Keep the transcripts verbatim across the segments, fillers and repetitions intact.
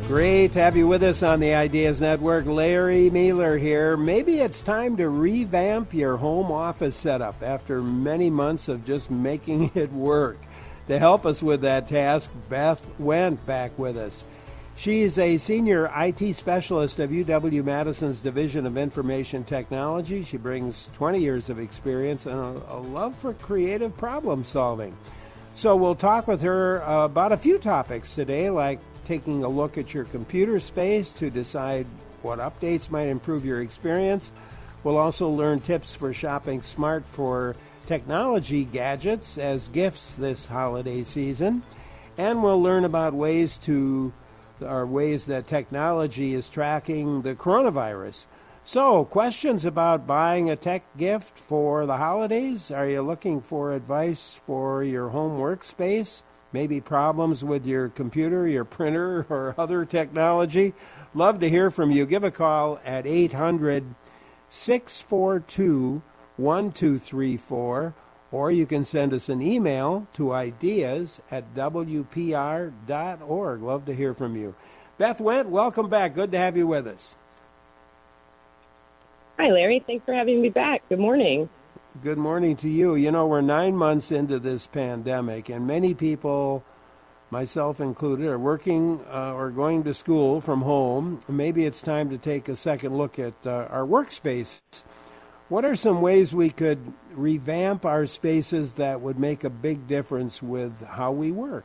Great to have you with us on the Ideas Network. Larry Mueller here. Maybe it's time to revamp your home office setup after many months of just making it work. To help us with that task, Beth Wendt back with us. She's a senior I T specialist of U W-Madison's Division of Information Technology. She brings twenty years of experience and a, a love for creative problem solving. So we'll talk with her uh, about a few topics today, like taking a look at your computer space to decide what updates might improve your experience. We'll also learn tips for shopping smart for technology gadgets as gifts this holiday season. And we'll learn about ways to or ways that technology is tracking the coronavirus. So, questions about buying a tech gift for the holidays? Are you looking for advice for your home workspace? Maybe problems with your computer, your printer, or other technology? Love to hear from you. Give a call at eight hundred, six four two, one two three four, or you can send us an email to ideas at w p r dot org. Love to hear from you. Beth Wendt, welcome back. Good to have you with us. Hi, Larry. Thanks for having me back. Good morning. Good morning to you. You know, we're nine months into this pandemic, and many people, myself included, are working uh, or going to school from home. Maybe it's time to take a second look at uh, our workspace. What are some ways we could revamp our spaces that would make a big difference with how we work?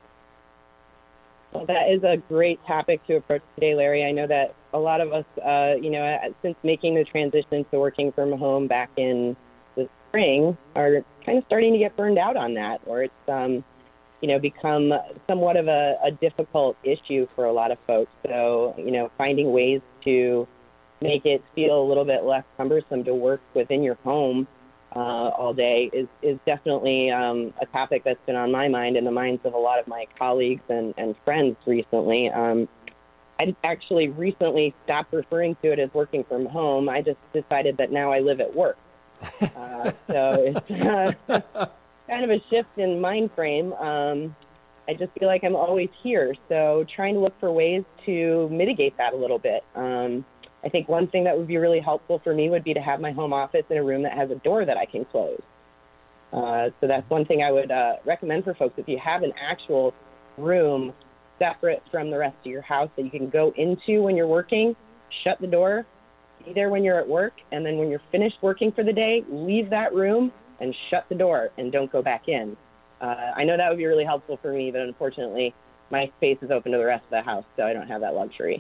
Well, that is a great topic to approach today, Larry. I know that a lot of us, uh, you know, since making the transition to working from home back in the spring, are kind of starting to get burned out on that, or it's, um, you know, become somewhat of a, a difficult issue for a lot of folks. So, you know, finding ways to make it feel a little bit less cumbersome to work within your home uh, all day is, is definitely um, a topic that's been on my mind and the minds of a lot of my colleagues and, and friends recently. Um, I actually recently stopped referring to it as working from home. I just decided that now I live at work. Uh, so it's uh, kind of a shift in mind frame. Um, I just feel like I'm always here. So trying to look for ways to mitigate that a little bit. Um, I think one thing that would be really helpful for me would be to have my home office in a room that has a door that I can close. Uh, so that's one thing I would uh, recommend for folks. If you have an actual room separate from the rest of your house that you can go into when you're working, shut the door, be there when you're at work, and then when you're finished working for the day, leave that room and shut the door and don't go back in. Uh, I know that would be really helpful for me, but unfortunately, my space is open to the rest of the house, so I don't have that luxury.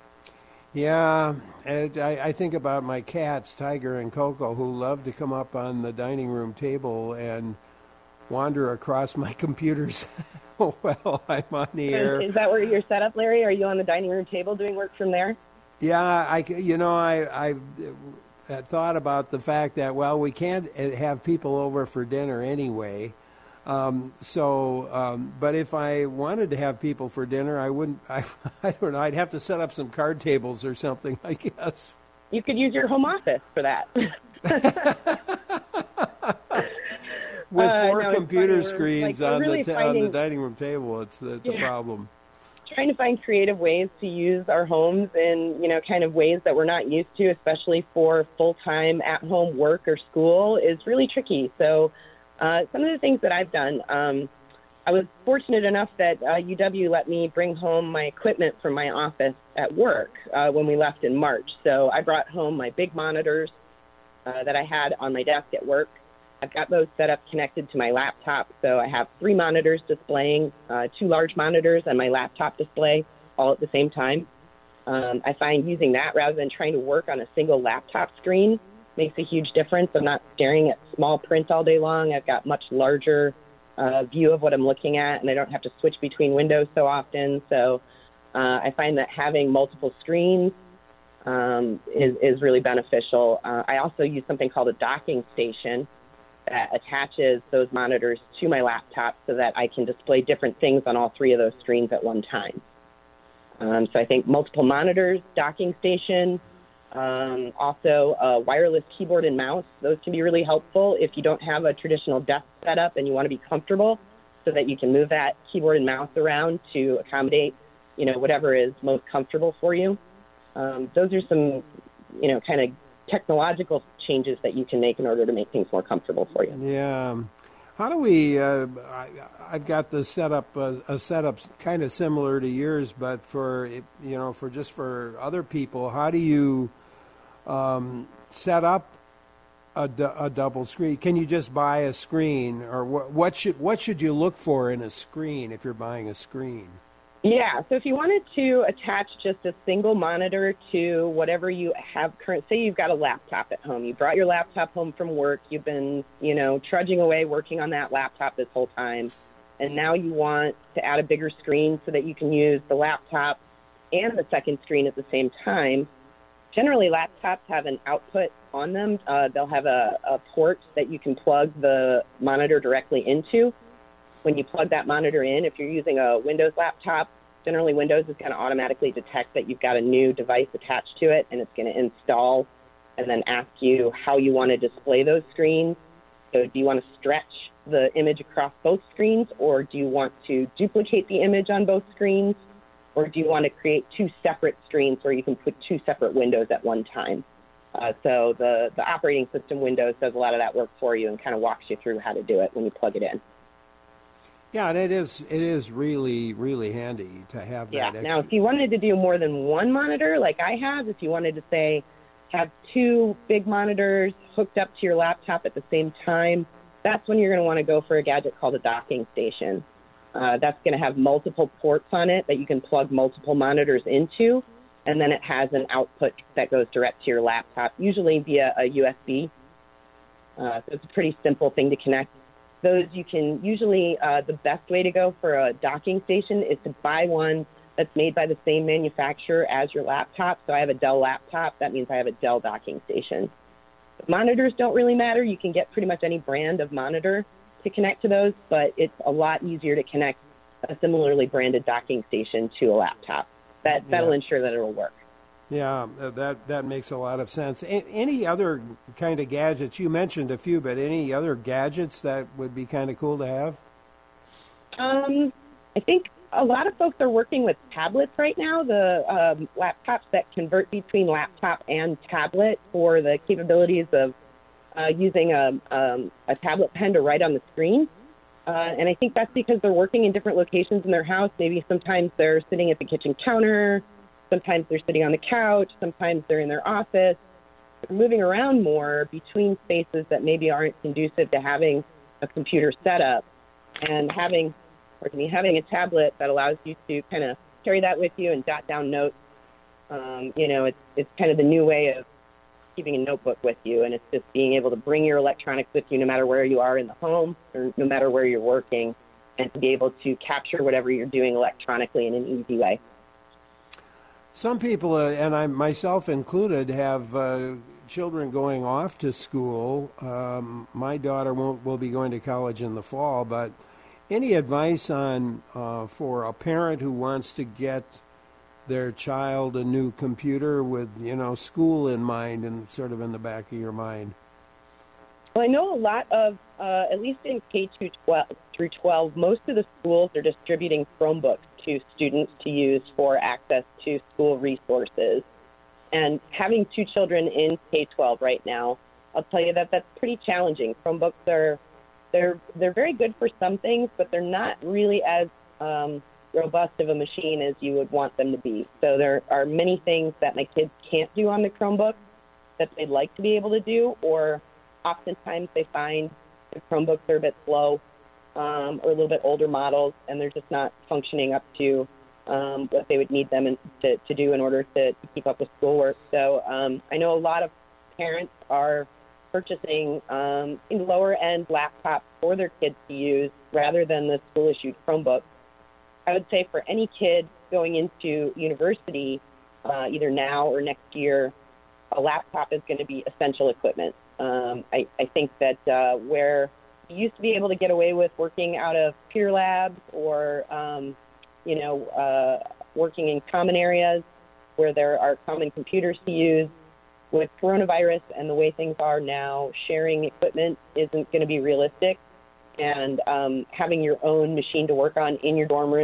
Yeah, and I, I think about my cats, Tiger and Coco, who love to come up on the dining room table and wander across my computers while I'm on the air. Is that where you're set up, Larry? Are you on the dining room table doing work from there? Yeah, I, you know, I, I thought about the fact that, well, we can't have people over for dinner anyway. Um, so, um, but if I wanted to have people for dinner, I wouldn't, I, I don't know, I'd have to set up some card tables or something, I guess. You could use your home office for that. With four uh, no, computer screens like, on, really the ta- finding, on the dining room table, it's, it's yeah, a problem. Trying to find creative ways to use our homes in, you know, kind of ways that we're not used to, especially for full-time at-home work or school, is really tricky. So uh, some of the things that I've done, um, I was fortunate enough that uh, U W let me bring home my equipment from my office at work uh, when we left in March. So I brought home my big monitors uh, that I had on my desk at work. I've got those set up connected to my laptop, so I have three monitors displaying, uh, two large monitors and my laptop display all at the same time. Um, I find using that rather than trying to work on a single laptop screen makes a huge difference. I'm not staring at small print all day long. I've got much larger uh, view of what I'm looking at, and I don't have to switch between windows so often. So uh, I find that having multiple screens um, is, is really beneficial. Uh, I also use something called a docking station that attaches those monitors to my laptop so that I can display different things on all three of those screens at one time. Um, so I think multiple monitors, docking station, um, also a wireless keyboard and mouse. Those can be really helpful if you don't have a traditional desk setup and you want to be comfortable so that you can move that keyboard and mouse around to accommodate you know, whatever is most comfortable for you. Um, those are some, you know, kind of technological changes that you can make in order to make things more comfortable for you. Yeah. How do we, uh, I, I've got the setup, uh, a setup kind of similar to yours, but for, you know, for just for other people, how do you um, set up a, a double screen? Can you just buy a screen, or what, what should what should you look for in a screen if you're buying a screen? Yeah, so if you wanted to attach just a single monitor to whatever you have current, say you've got a laptop at home, you brought your laptop home from work, you've been, you know, trudging away working on that laptop this whole time, and now you want to add a bigger screen so that you can use the laptop and the second screen at the same time. Generally, laptops have an output on them. Uh, they'll have a, a port that you can plug the monitor directly into. When you plug that monitor in, if you're using a Windows laptop, generally Windows is going to automatically detect that you've got a new device attached to it, and it's going to install and then ask you how you want to display those screens. So do you want to stretch the image across both screens, or do you want to duplicate the image on both screens, or do you want to create two separate screens where you can put two separate windows at one time? Uh, so the, the operating system Windows does a lot of that work for you and kind of walks you through how to do it when you plug it in. Yeah, and it is it is really, really handy to have that. Yeah, extra. Now if you wanted to do more than one monitor, like I have, if you wanted to, say, have two big monitors hooked up to your laptop at the same time, that's when you're going to want to go for a gadget called a docking station. Uh, that's going to have multiple ports on it that you can plug multiple monitors into, and then it has an output that goes direct to your laptop, usually via a U S B. Uh, so it's a pretty simple thing to connect. Those you can usually, uh, the best way to go for a docking station is to buy one that's made by the same manufacturer as your laptop. So I have a Dell laptop. That means I have a Dell docking station. Monitors don't really matter. You can get pretty much any brand of monitor to connect to those, but it's a lot easier to connect a similarly branded docking station to a laptop. That, that'll Yeah. ensure that it'll work. Yeah, that that makes a lot of sense. A- any other kind of gadgets? You mentioned a few, but any other gadgets that would be kind of cool to have? Um, I think a lot of folks are working with tablets right now, the um, laptops that convert between laptop and tablet for the capabilities of uh, using a, um, a tablet pen to write on the screen. Uh, and I think that's because they're working in different locations in their house. Maybe sometimes they're sitting at the kitchen counter, sometimes they're sitting on the couch, sometimes they're in their office. They're moving around more between spaces that maybe aren't conducive to having a computer set up, and having, or me, having a tablet that allows you to kind of carry that with you and jot down notes. Um, you know, it's it's kind of the new way of keeping a notebook with you, and it's just being able to bring your electronics with you no matter where you are in the home or no matter where you're working, and to be able to capture whatever you're doing electronically in an easy way. Some people, uh, and I myself included, have uh, children going off to school. Um, my daughter won't will be going to college in the fall, but any advice on uh, for a parent who wants to get their child a new computer with, you know, school in mind and sort of in the back of your mind? Well, I know a lot of, uh, at least in K through twelve, most of the schools are distributing Chromebooks to students to use for access to school resources. And having two children in K twelve right now, I'll tell you that that's pretty challenging. Chromebooks are, they're they're very good for some things, but they're not really as um, robust of a machine as you would want them to be. So there are many things that my kids can't do on the Chromebook that they'd like to be able to do, or oftentimes they find the Chromebooks are a bit slow um, or a little bit older models, and they're just not functioning up to um, what they would need them in, to, to do in order to, to keep up with schoolwork. So um, I know a lot of parents are purchasing um, lower-end laptops for their kids to use rather than the school-issued Chromebook. I would say for any kid going into university, uh, either now or next year, a laptop is going to be essential equipment. Um, I, I think that uh, where you used to be able to get away with working out of peer labs or, um, you know, uh, working in common areas where there are common computers to use, with coronavirus and the way things are now, sharing equipment isn't going to be realistic. And um, having your own machine to work on in your dorm room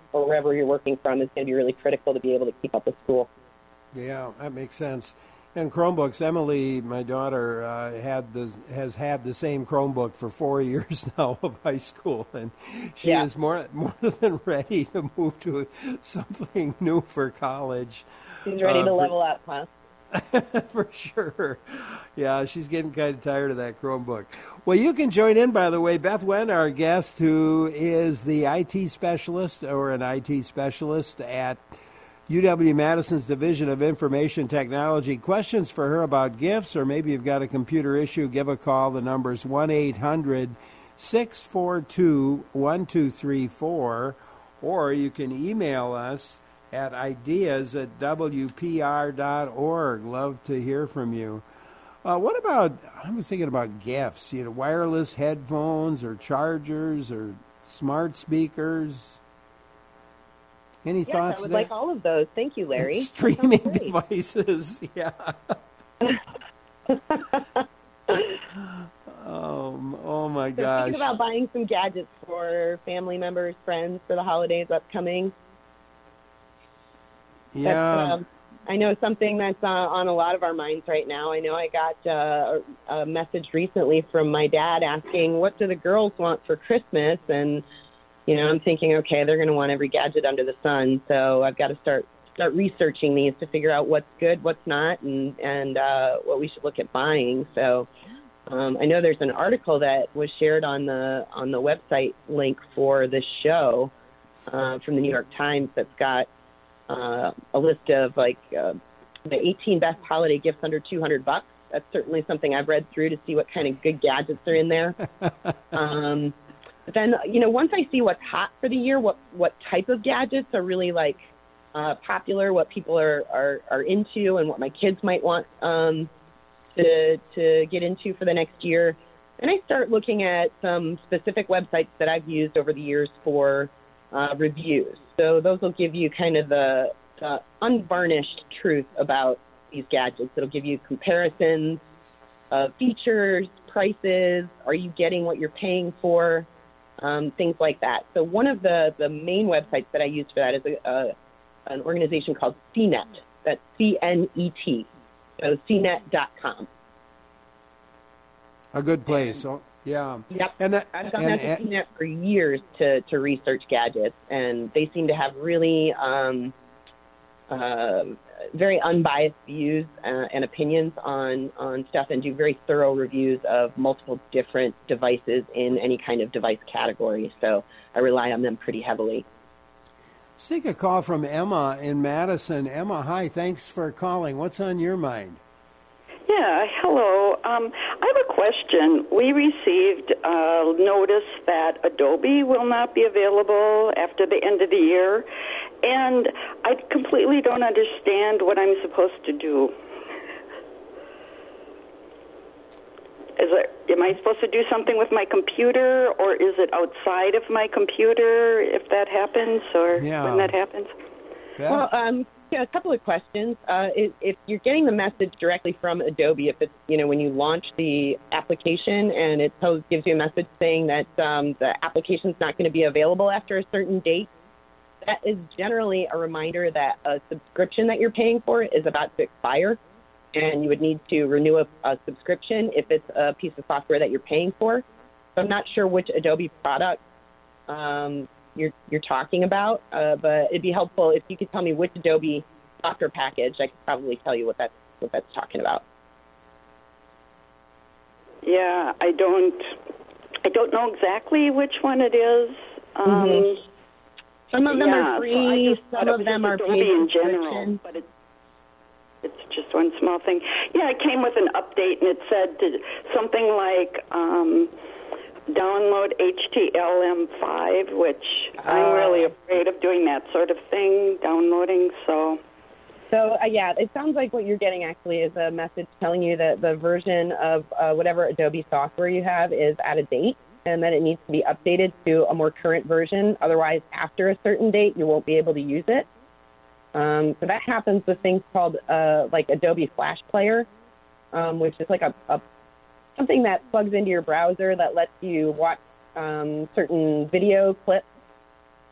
or wherever you're working from is going to be really critical to be able to keep up with school. Yeah, that makes sense. And Chromebooks, Emily, my daughter, uh, had the has had the same Chromebook for four years now of high school, and she Yeah. is more more than ready to move to something new for college. She's ready uh, to for, level up, huh? For sure. Yeah, she's getting kind of tired of that Chromebook. Well, you can join in, by the way. Beth Wen, our guest, who is the I T specialist or an I T specialist at U W-Madison's Division of Information Technology. Questions for her about gifts, or maybe you've got a computer issue, give a call. The number's one eight hundred six four two one two three four, or you can email us at ideas at w p r dot org. Love to hear from you. Uh, what about, I was thinking about gifts, you know, wireless headphones or chargers or smart speakers. Any Yes, thoughts I would there? like all of those. Thank you, Larry. Streaming That sounds great. devices, yeah. oh, oh my So gosh. thinking about buying some gadgets for family members, friends for the holidays upcoming. yeah. That's, um, I know something that's uh, on a lot of our minds right now. I know I got uh, a message recently from my dad asking, what do the girls want for Christmas? And, you know, I'm thinking, okay, they're going to want every gadget under the sun. So I've got to start start researching these to figure out what's good, what's not, and, and uh, what we should look at buying. So um, I know there's an article that was shared on the on the website link for this show uh, from the New York Times that's got uh, a list of like uh, the eighteen best holiday gifts under two hundred bucks. That's certainly something I've read through to see what kind of good gadgets are in there. um, but then, you know, once I see what's hot for the year, what, what type of gadgets are really like uh, popular, what people are, are, are into, and what my kids might want um, to to get into for the next year, then I start looking at some specific websites that I've used over the years for uh, reviews. So those will give you kind of the, the unvarnished truth about these gadgets. It'll give you comparisons of features, prices, are you getting what you're paying for, um, things like that. So one of the, the main websites that I use for that is a, a, an organization called C net. That's C N E T. So C net dot com. A good place. So, yeah. Yep. And that, I've gone and, out to C net for years to, to research gadgets, and they seem to have really um, uh, very unbiased views uh, and opinions on, on stuff, and do very thorough reviews of multiple different devices in any kind of device category. So I rely on them pretty heavily. Let's take a call from Emma in Madison. Emma, hi. Thanks for calling. What's on your mind? Yeah, hello. Um, I have a question. We received a notice that Adobe will not be available after the end of the year, and I completely don't understand what I'm supposed to do. Is it, am I supposed to do something with my computer, or is it outside of my computer if that happens, or Yeah. when that happens? Beth? Well, um, yeah, a couple of questions. Uh, if, if you're getting the message directly from Adobe, if it's, you know, when you launch the application and it tells, gives you a message saying that um, the application's not going to be available after a certain date, that is generally a reminder that a subscription that you're paying for is about to expire, and you would need to renew a, a subscription if it's a piece of software that you're paying for. So I'm not sure which Adobe product um, you're you're talking about, uh, but it'd be helpful if you could tell me which Adobe software package. I could probably tell you what that's what that's talking about. Yeah, I don't. I don't know exactly which one it is. Um, Mhm. Some of them yeah, are so I free. just thought Some it of was them just are Adobe paid in general, subscription. but it, it's just one small thing. Yeah, it came with an update, and it said to, something like um, download H T L M five, which Uh, I'm really afraid of doing that sort of thing, downloading. So. So, uh, yeah, it sounds like what you're getting actually is a message telling you that the version of uh, whatever Adobe software you have is out of date and that it needs to be updated to a more current version. Otherwise, after a certain date, you won't be able to use it. Um, so that happens with things called uh, like Adobe Flash Player, um, which is like a, a something that plugs into your browser that lets you watch um, certain video clips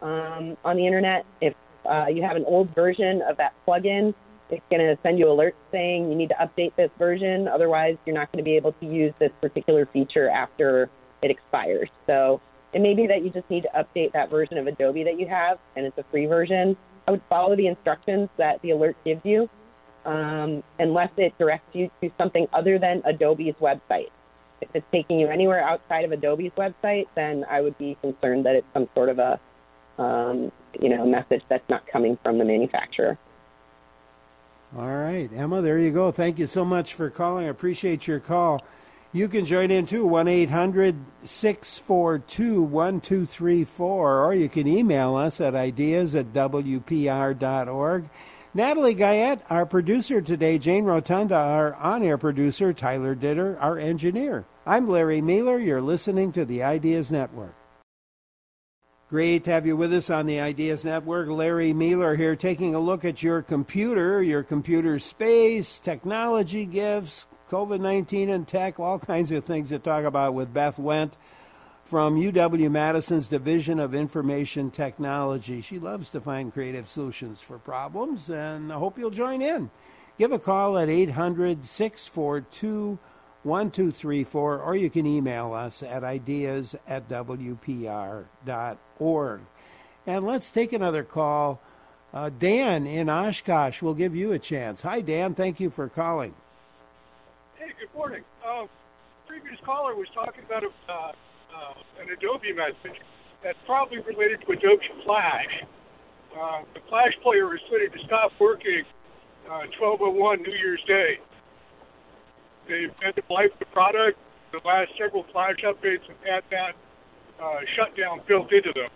um, on the internet. If uh, you have an old version of that plugin, it's going to send you alerts saying you need to update this version. Otherwise, you're not going to be able to use this particular feature after it expires. So it may be that you just need to update that version of Adobe that you have, and it's a free version. I would follow the instructions that the alert gives you, um, unless it directs you to something other than Adobe's website. If it's taking you anywhere outside of Adobe's website, then I would be concerned that it's some sort of a, um, you know, message that's not coming from the manufacturer. All right, Emma, there you go. Thank you so much for calling. I appreciate your call. You can join in too, one eight hundred six four two one two three four, or you can email us at ideas at w p r dot org. Natalie Guyette, our producer today, Jane Rotunda, our on-air producer, Tyler Ditter, our engineer. I'm Larry Mehler. You're listening to the Ideas Network. Great to have you with us on the Ideas Network. Larry Mehler here, taking a look at your computer, your computer space, technology gifts, COVID nineteen and tech, all kinds of things to talk about with Beth Wendt from U W-Madison's Division of Information Technology. She loves to find creative solutions for problems, and I hope you'll join in. Give a call at eight hundred six four two one two three four, or you can email us at ideas at w p r dot org. And let's take another call. Uh, Dan in Oshkosh will give you a chance. Hi, Dan. Thank you for calling. Hey, good morning. Uh, previous caller was talking about a, uh, uh, an Adobe message that's probably related to Adobe Flash. Uh, the Flash player is slated to stop working uh, twelve oh one New Year's Day. They've end of life the product. The last several Flash updates have had that uh, shutdown built into them.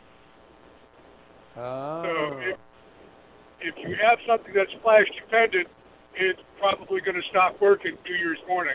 Oh. So if, if you have something that's Flash dependent, it's probably going to stop working New Year's morning.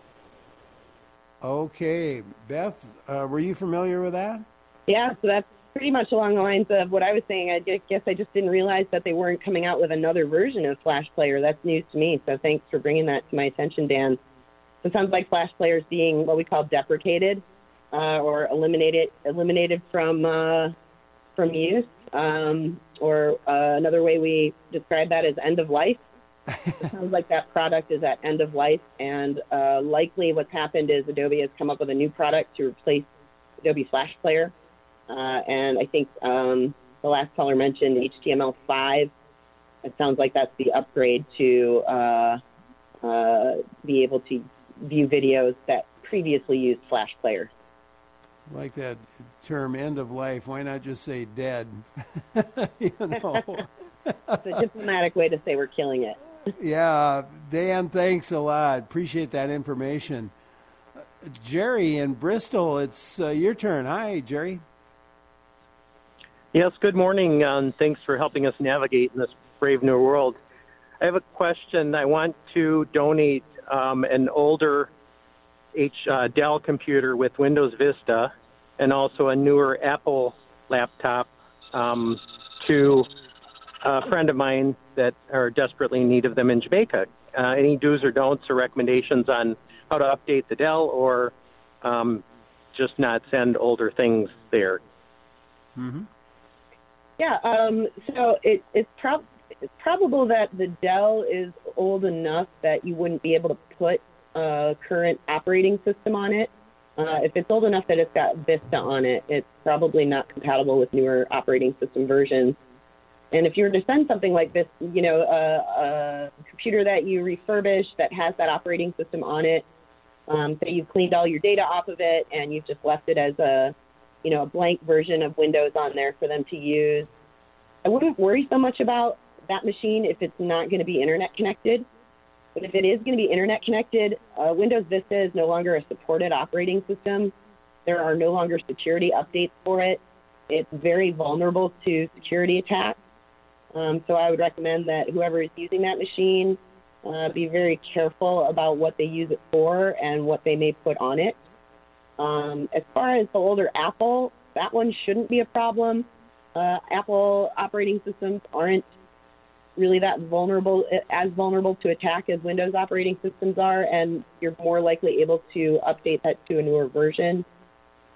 Okay. Beth, uh, were you familiar with that? Yeah, so that's pretty much along the lines of what I was saying. I guess I just didn't realize that they weren't coming out with another version of Flash Player. That's news to me, so thanks for bringing that to my attention, Dan. So it sounds like Flash Player is being what we call deprecated uh, or eliminated eliminated from uh, from use, um, or uh, another way we describe that is end of life. It sounds like that product is at end of life, and uh, likely what's happened is Adobe has come up with a new product to replace Adobe Flash Player. Uh, and I think um, the last caller mentioned H T M L five. It sounds like that's the upgrade to uh, uh, be able to view videos that previously used Flash Player. I like that term, end of life. Why not just say dead? You know. It's a diplomatic way to say we're killing it. Yeah, Dan, thanks a lot. Appreciate that information. Uh, Jerry in Bristol, it's uh, your turn. Hi, Jerry. Yes, good morning, and thanks for helping us navigate in this brave new world. I have a question. I want to donate um, an older H, uh, Dell computer with Windows Vista and also a newer Apple laptop um, to a friend of mine that are desperately in need of them in Jamaica. Uh, any do's or don'ts or recommendations on how to update the Dell, or um, just not send older things there? Mm-hmm. Yeah, um, so it, it's, prob- it's probable that the Dell is old enough that you wouldn't be able to put a current operating system on it. Uh, if it's old enough that it's got Vista on it, it's probably not compatible with newer operating system versions. And if you were to send something like this, you know, a, a computer that you refurbish that has that operating system on it, um, say you've cleaned all your data off of it and you've just left it as a, you know, a blank version of Windows on there for them to use, I wouldn't worry so much about that machine if it's not going to be internet connected. But if it is going to be internet connected, uh, Windows Vista is no longer a supported operating system. There are no longer security updates for it. It's very vulnerable to security attacks. Um, so I would recommend that whoever is using that machine uh, be very careful about what they use it for and what they may put on it. Um, as far as the older Apple, that one shouldn't be a problem. Uh, Apple operating systems aren't really that vulnerable, as vulnerable to attack as Windows operating systems are, and you're more likely able to update that to a newer version.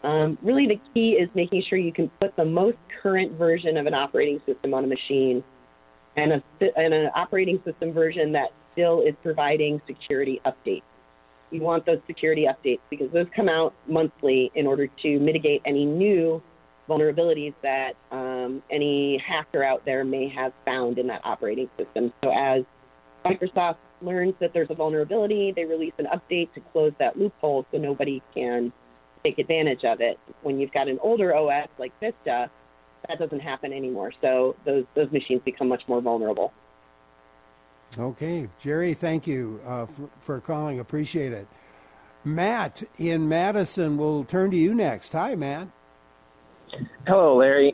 Um, really, the key is making sure you can put the most current version of an operating system on a machine, and, a, and an operating system version that still is providing security updates. You want those security updates because those come out monthly in order to mitigate any new vulnerabilities that um, any hacker out there may have found in that operating system. So as Microsoft learns that there's a vulnerability, they release an update to close that loophole so nobody can take advantage of it. When you've got an older O S like Vista, that doesn't happen anymore. So those those machines become much more vulnerable. Okay. Jerry, thank you uh, for, for calling. Appreciate it. Matt in Madison, we'll turn to you next. Hi, Matt. Hello, Larry.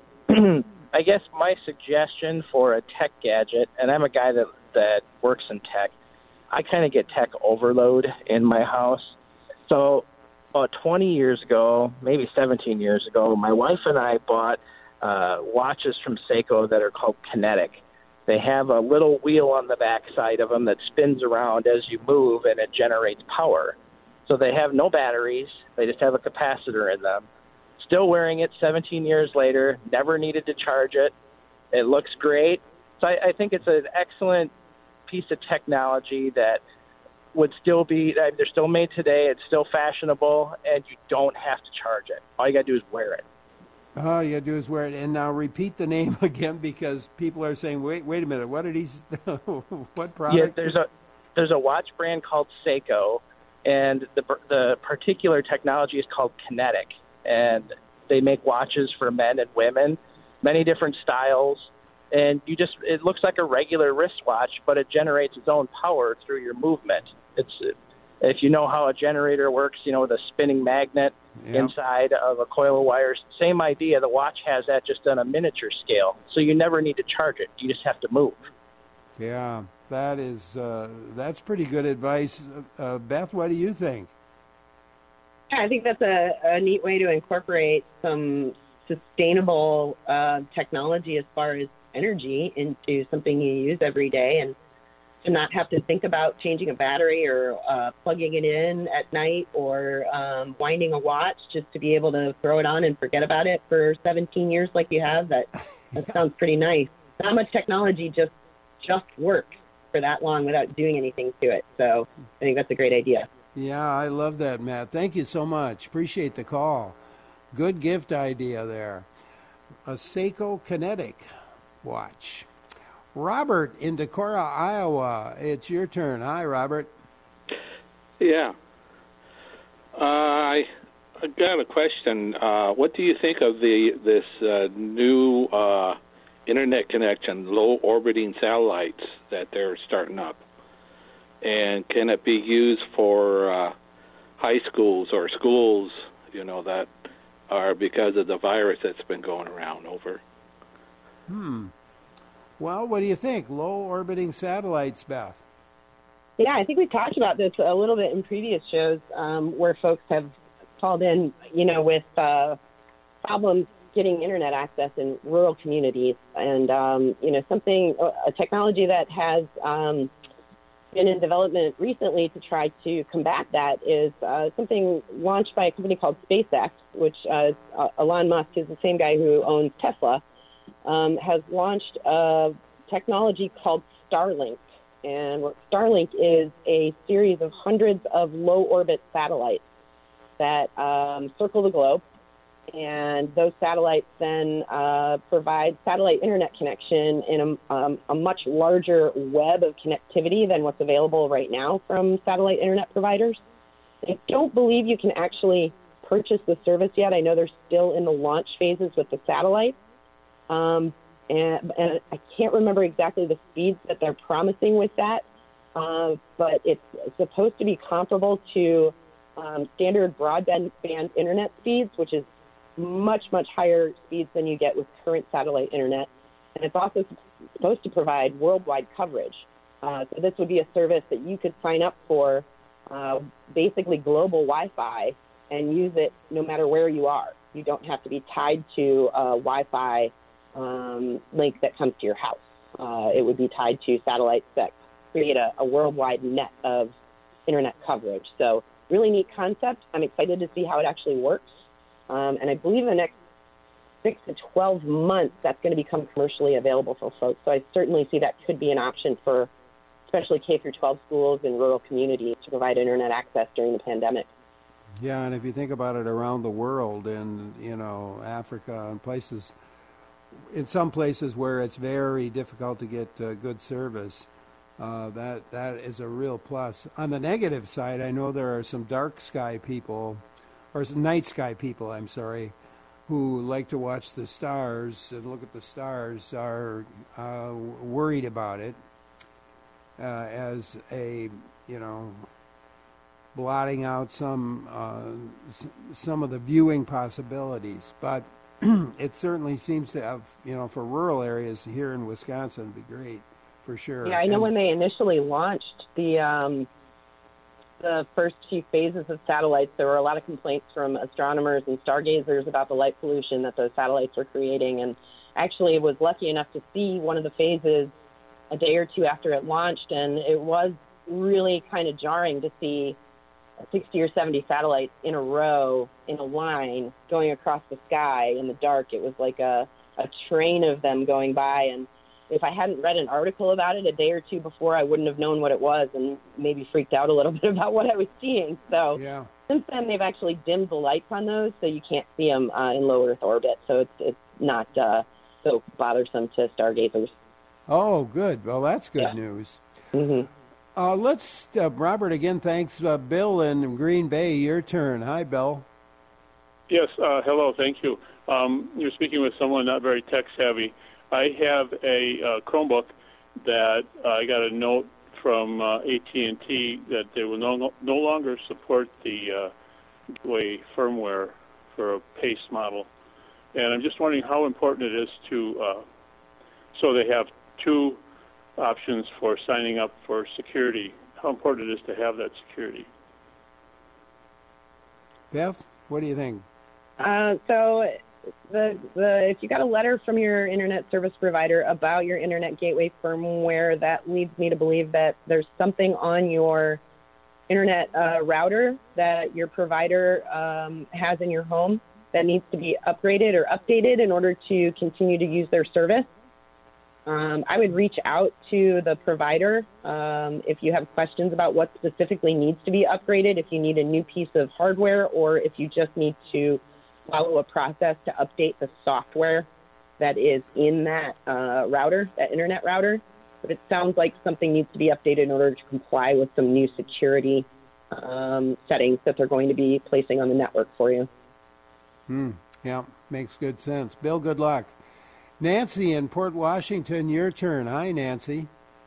I guess my suggestion for a tech gadget, and I'm a guy that, that works in tech, I kind of get tech overload in my house. So about twenty years ago, maybe seventeen years ago, my wife and I bought uh, watches from Seiko that are called Kinetic. They have a little wheel on the back side of them that spins around as you move, and it generates power. So they have no batteries. They just have a capacitor in them. Still wearing it seventeen years later, never needed to charge it. It looks great. So I, I think it's an excellent piece of technology that would still be, they're still made today, it's still fashionable, and you don't have to charge it. All you got to do is wear it. All you got to do is wear it. And now repeat the name again because people are saying, wait wait a minute, what did he, what product? Yeah, there's a, there's a watch brand called Seiko, and the the particular technology is called Kinetic. And they make watches for men and women, many different styles. And you just, it looks like a regular wristwatch, but it generates its own power through your movement. It's, if you know how a generator works, you know, the spinning magnet yeah. inside of a coil of wires, same idea. The watch has that just on a miniature scale. So you never need to charge it. You just have to move. Yeah, that is, uh, that's pretty good advice. Uh, Beth, what do you think? Yeah, I think that's a, a neat way to incorporate some sustainable uh, technology as far as energy into something you use every day, and to not have to think about changing a battery or uh, plugging it in at night or um, winding a watch, just to be able to throw it on and forget about it for seventeen years like you have. That that yeah. sounds pretty nice. Not much technology just just works for that long without doing anything to it. So I think that's a great idea. Yeah, I love that, Matt. Thank you so much. Appreciate the call. Good gift idea there. A Seiko Kinetic watch. Robert in Decorah, Iowa. It's your turn. Hi, Robert. Yeah. Uh, I I got a question. Uh, what do you think of the this uh, new uh, internet connection, low orbiting satellites that they're starting up? And can it be used for uh, high schools or schools, you know, that are because of the virus that's been going around over? Hmm. Well, what do you think? Low orbiting satellites, Beth? Yeah, I think we talked about this a little bit in previous shows um, where folks have called in, you know, with uh, problems getting internet access in rural communities. And, um, you know, something, a technology that has um, been in development recently to try to combat that is uh, something launched by a company called SpaceX, which uh, Elon Musk is the same guy who owns Tesla, um, has launched a technology called Starlink. And what Starlink is a series of hundreds of low-orbit satellites that um, circle the globe. And those satellites then uh, provide satellite internet connection in a, um, a much larger web of connectivity than what's available right now from satellite internet providers. I don't believe you can actually purchase the service yet. I know they're still in the launch phases with the satellites. Um, and, and I can't remember exactly the speeds that they're promising with that, uh, but it's supposed to be comparable to um, standard broadband band internet speeds, which is much, much higher speeds than you get with current satellite internet. And it's also supposed to provide worldwide coverage. Uh, so this would be a service that you could sign up for, uh, basically global Wi-Fi, and use it no matter where you are. You don't have to be tied to a Wi-Fi um, link that comes to your house. Uh, it would be tied to satellites that create a, a worldwide net of internet coverage. So really neat concept. I'm excited to see how it actually works. Um, and I believe in the next six to twelve months, that's going to become commercially available for folks. So I certainly see that could be an option for especially K through twelve schools in rural communities to provide internet access during the pandemic. Yeah, and if you think about it around the world, in, you know, Africa and places, in some places where it's very difficult to get uh, good service, uh, that that is a real plus. On the negative side, I know there are some dark sky people, or some night sky people, I'm sorry, who like to watch the stars and look at the stars, are uh, worried about it uh, as a, you know, blotting out some uh, s- some of the viewing possibilities. But it certainly seems to have, you know, for rural areas here in Wisconsin, would be great for sure. Yeah, I know And, when they initially launched the um, the first few phases of satellites, there were a lot of complaints from astronomers and stargazers about the light pollution that those satellites were creating. And actually was lucky enough to see one of the phases a day or two after it launched, and it was really kind of jarring to see sixty or seventy satellites in a row in a line going across the sky in the dark. It was like a, a train of them going by. And if I hadn't read an article about it a day or two before, I wouldn't have known what it was and maybe freaked out a little bit about what I was seeing. So yeah. since then, they've actually dimmed the lights on those so you can't see them uh, in low Earth orbit. So it's, it's not uh, so bothersome to stargazers. Oh, good. Well, that's good Yeah. news. Mm-hmm. Uh, let's, uh, Robert, again, thanks. Uh, Bill in Green Bay, your turn. Hi, Bill. Yes, uh, hello, thank you. Um, you're speaking with someone not very tech-savvy. I have a uh, Chromebook that uh, I got a note from uh, A T and T that they will no, no longer support the uh, Gateway firmware for a PACE model. And I'm just wondering how important it is to, uh, so they have two options for signing up for security. How important it is to have that security? Beth, what do you think? Uh, so the the if you got a letter from your internet service provider about your internet gateway firmware, that leads me to believe that there's something on your internet uh, router that your provider um, has in your home that needs to be upgraded or updated in order to continue to use their service. Um, I would reach out to the provider um, if you have questions about what specifically needs to be upgraded, if you need a new piece of hardware, or if you just need to follow a process to update the software that is in that uh, router, that internet router. But it sounds like something needs to be updated in order to comply with some new security um, settings that they're going to be placing on the network for you. Hmm. Yeah, makes good sense. Bill, good luck. Nancy in Port Washington, your turn. Hi, Nancy.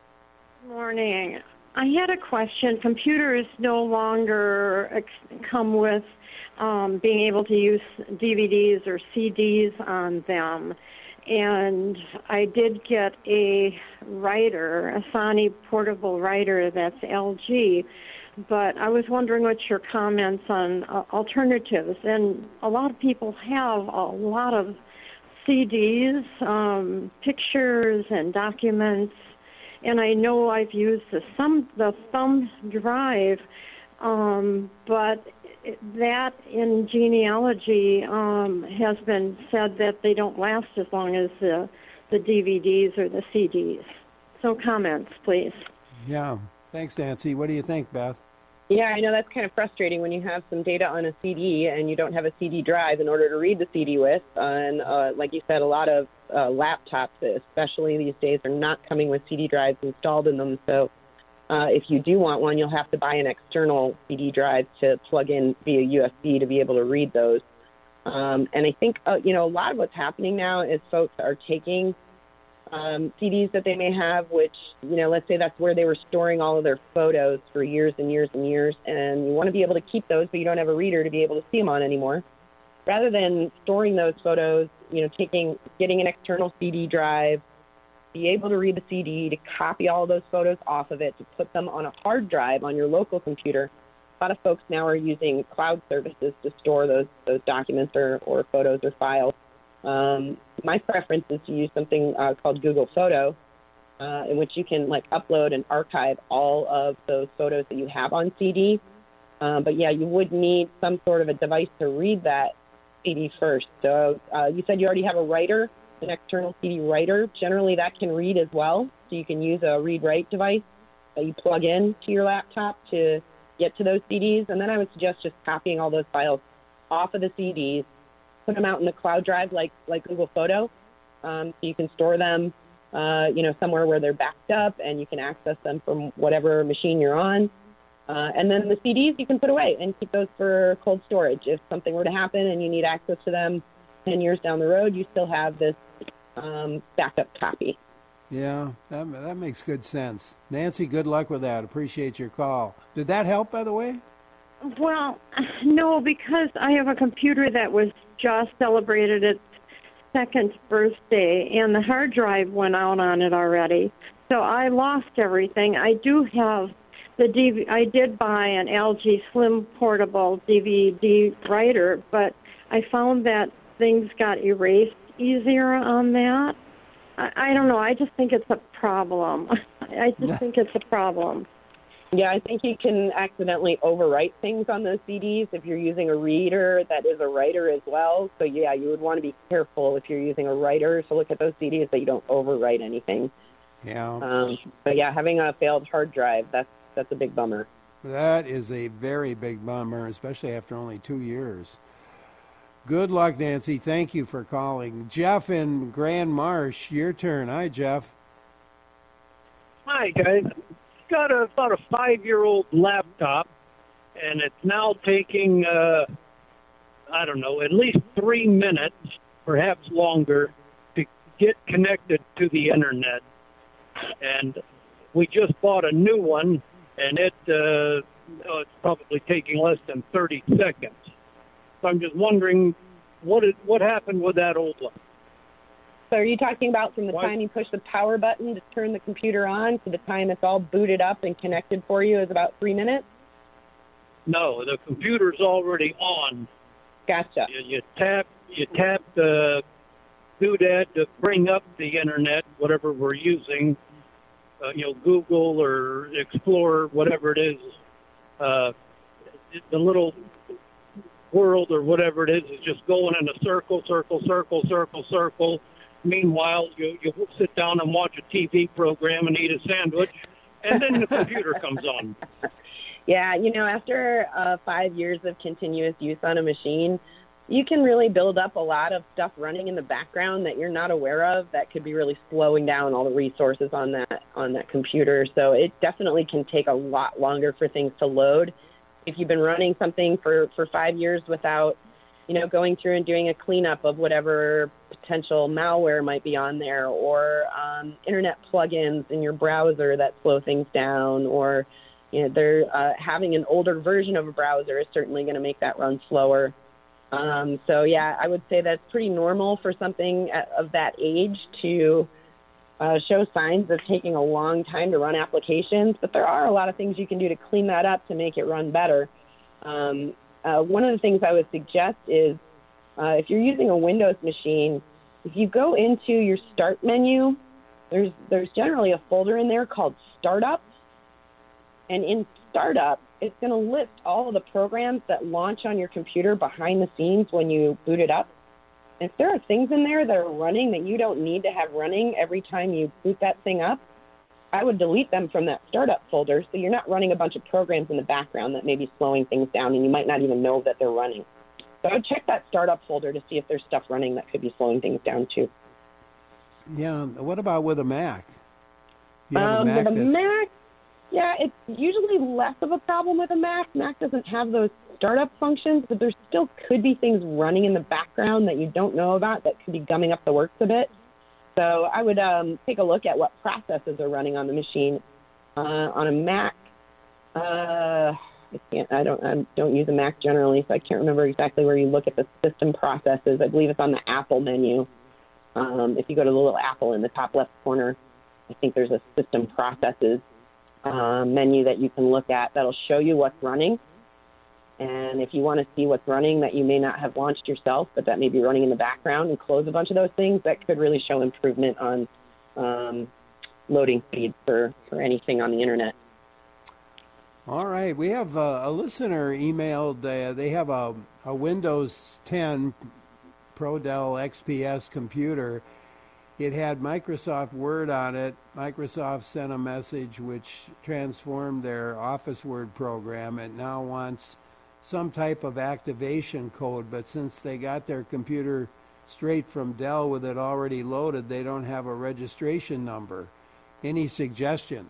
Morning. I had a question. Computers no longer ex- come with um, being able to use D V Ds or C Ds on them. And I did get a writer, a Sony portable writer that's L G, but I was wondering what your comments on uh, alternatives. And a lot of people have a lot of C Ds, um, pictures and documents, and I know I've used the, some, the thumb drive, um, but that in genealogy um, has been said that they don't last as long as the, the D V Ds or the C Ds. So comments, please. Yeah. Thanks, Nancy. What do you think, Beth? Yeah, I know that's kind of frustrating when you have some data on a C D and you don't have a C D drive in order to read the C D with. Uh, and uh, like you said, a lot of uh, laptops, especially these days, are not coming with C D drives installed in them. So uh, if you do want one, you'll have to buy an external C D drive to plug in via U S B to be able to read those. Um, and I think, uh, you know, a lot of what's happening now is folks are taking Um, C Ds that they may have, which, you know, let's say that's where they were storing all of their photos for years and years and years, and you want to be able to keep those, but you don't have a reader to be able to see them on anymore. Rather than storing those photos, you know, taking, getting an external C D drive, be able to read the C D, to copy all of those photos off of it, to put them on a hard drive on your local computer. A lot of folks now are using cloud services to store those those documents or, or photos or files. Um, my preference is to use something uh, called Google Photo, uh, in which you can like upload and archive all of those photos that you have on C D. Um, but yeah, you would need some sort of a device to read that C D first. So uh, you said you already have a writer, an external C D writer. Generally, that can read as well. So you can use a read-write device that you plug in to your laptop to get to those C Ds. And then I would suggest just copying all those files off of the C Ds, put them out in the cloud drive like, like Google Photo, um, so you can store them, uh, you know, somewhere where they're backed up and you can access them from whatever machine you're on. Uh, and then the C Ds you can put away and keep those for cold storage. If something were to happen and you need access to them ten years down the road, you still have this um, backup copy. Yeah, that, that makes good sense. Nancy, good luck with that. Appreciate your call. Did that help, by the way? Well, no, because I have a computer that was just celebrated its second birthday, and the hard drive went out on it already. So I lost everything. I do have the D V D. I did buy an L G Slim portable D V D writer, but I found that things got erased easier on that. I, I don't know. I just think it's a problem. I just think it's a problem. Yeah, I think you can accidentally overwrite things on those C Ds if you're using a reader that is a writer as well. So, yeah, you would want to be careful if you're using a writer. So look at those C Ds that you don't overwrite anything. Yeah. Um, but, yeah, having a failed hard drive, that's, that's a big bummer. That is a very big bummer, especially after only two years. Good luck, Nancy. Thank you for calling. Jeff in Grand Marsh, your turn. Hi, Jeff. Hi, guys. Got a, about a five-year-old laptop, and it's now taking, uh, I don't know, at least three minutes, perhaps longer, to get connected to the Internet. And we just bought a new one, and it uh, oh, it's probably taking less than thirty seconds. So I'm just wondering, what is, what happened with that old one? So are you talking about from the What? time you push the power button to turn the computer on to the time it's all booted up and connected for you is about three minutes? No, the computer's already on. Gotcha. You, you tap you tap the doodad to bring up the Internet, whatever we're using, uh, you know, Google or Explorer, whatever it is. Uh, the little world or whatever it is is just going in a circle, circle, circle, circle, circle. Meanwhile, you, you sit down and watch a T V program and eat a sandwich, and then the computer comes on. Yeah, you know, after uh, five years of continuous use on a machine, you can really build up a lot of stuff running in the background that you're not aware of that could be really slowing down all the resources on that on that computer. So it definitely can take a lot longer for things to load. If you've been running something for, for five years without, you know, going through and doing a cleanup of whatever potential malware might be on there, or um, internet plugins in your browser that slow things down, or, you know, they're uh, having an older version of a browser is certainly going to make that run slower. Um, so, yeah, I would say that's pretty normal for something at, of that age to uh, show signs of taking a long time to run applications, but there are a lot of things you can do to clean that up to make it run better. Um, uh, one of the things I would suggest is uh, if you're using a Windows machine, if you go into your Start menu, there's there's generally a folder in there called Startup, and in Startup, it's going to list all of the programs that launch on your computer behind the scenes when you boot it up. If there are things in there that are running that you don't need to have running every time you boot that thing up, I would delete them from that startup folder so you're not running a bunch of programs in the background that may be slowing things down and you might not even know that they're running. So I would check that startup folder to see if there's stuff running that could be slowing things down too. Yeah, what about with a Mac? You have Um, a Mac with a that's- Mac, yeah, it's usually less of a problem with a Mac. Mac doesn't have those startup functions, but there still could be things running in the background that you don't know about that could be gumming up the works a bit. So I would um, take a look at what processes are running on the machine. Uh, on a Mac, uh, I can't. I don't. I don't use a Mac generally, so I can't remember exactly where you look at the system processes. I believe it's on the Apple menu. Um, if you go to the little Apple in the top left corner, I think there's a system processes uh, menu that you can look at that'll show you what's running. And if you want to see what's running that you may not have launched yourself, but that may be running in the background, and close a bunch of those things, that could really show improvement on um, loading speed for, for anything on the Internet. All right. We have uh, a listener emailed. Uh, they have a, a Windows ten ProDell X P S computer. It had Microsoft Word on it. Microsoft sent a message which transformed their Office Word program. It now wants some type of activation code, but since they got their computer straight from Dell with it already loaded, they don't have a registration number. Any suggestions?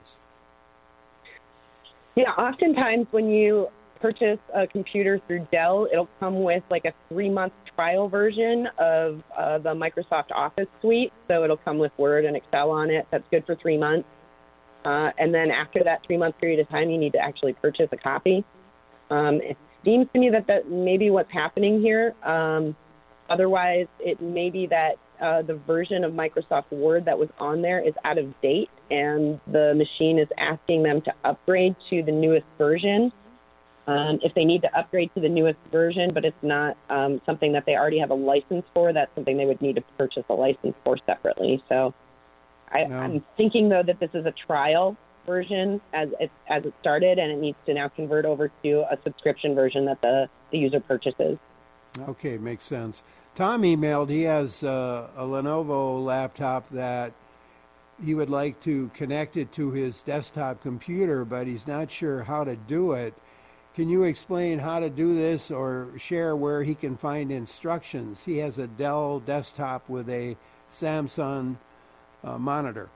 Yeah, oftentimes when you purchase a computer through Dell, it'll come with like a three-month trial version of uh, the Microsoft Office suite. So it'll come with Word and Excel on it. That's good for three months. Uh, and then after that three-month period of time, you need to actually purchase a copy. Um, it seems to me that that may be what's happening here. Um, otherwise, it may be that uh, the version of Microsoft Word that was on there is out of date, and the machine is asking them to upgrade to the newest version. Um, if they need to upgrade to the newest version, but it's not um, something that they already have a license for, that's something they would need to purchase a license for separately. So I, No. I'm thinking, though, that this is a trial version as it, as it started, and it needs to now convert over to a subscription version that the, the user purchases. Okay, makes sense. Tom emailed, he has uh, a Lenovo laptop that he would like to connect it to his desktop computer, but he's not sure how to do it. Can you explain how to do this or share where he can find instructions? He has a Dell desktop with a Samsung uh, monitor.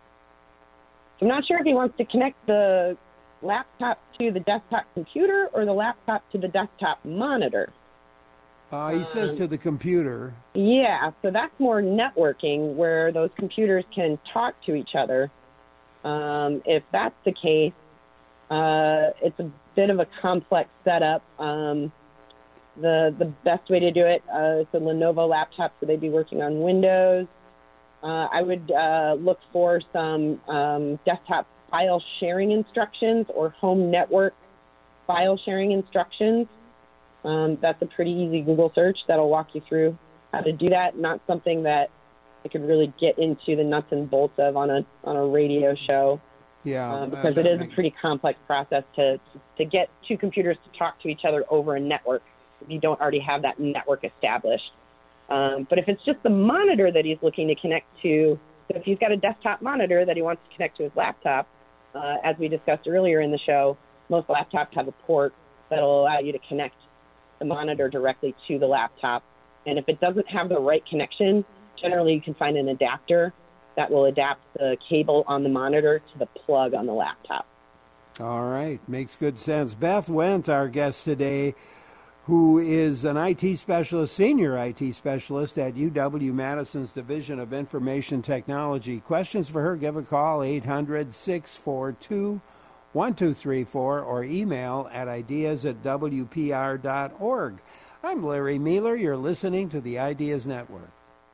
I'm not sure if he wants to connect the laptop to the desktop computer or the laptop to the desktop monitor. Uh, he says to the computer. Yeah, so that's more networking where those computers can talk to each other. Um, if that's the case, uh, it's a bit of a complex setup. Um, the the best way to do it uh, is a Lenovo laptop, so they'd be working on Windows. Uh, I would uh, look for some um, desktop file sharing instructions or home network file sharing instructions. Um, that's a pretty easy Google search that'll walk you through how to do that. Not something that I could really get into the nuts and bolts of on a on a radio show. Yeah, um, because it is a pretty complex process to to get two computers to talk to each other over a network if you don't already have that network established. Um, but if it's just the monitor that he's looking to connect to, so if he's got a desktop monitor that he wants to connect to his laptop, uh, as we discussed earlier in the show, most laptops have a port that'll allow you to connect the monitor directly to the laptop. And if it doesn't have the right connection, generally you can find an adapter that will adapt the cable on the monitor to the plug on the laptop. All right, makes good sense. Beth Wendt, our guest today, who is an I T specialist, senior I T specialist at U W-Madison's Division of Information Technology. Questions for her, give a call, eight hundred, six four two, one two three four, or email at ideas at w p r dot org. I'm Larry Mueller. You're listening to the Ideas Network.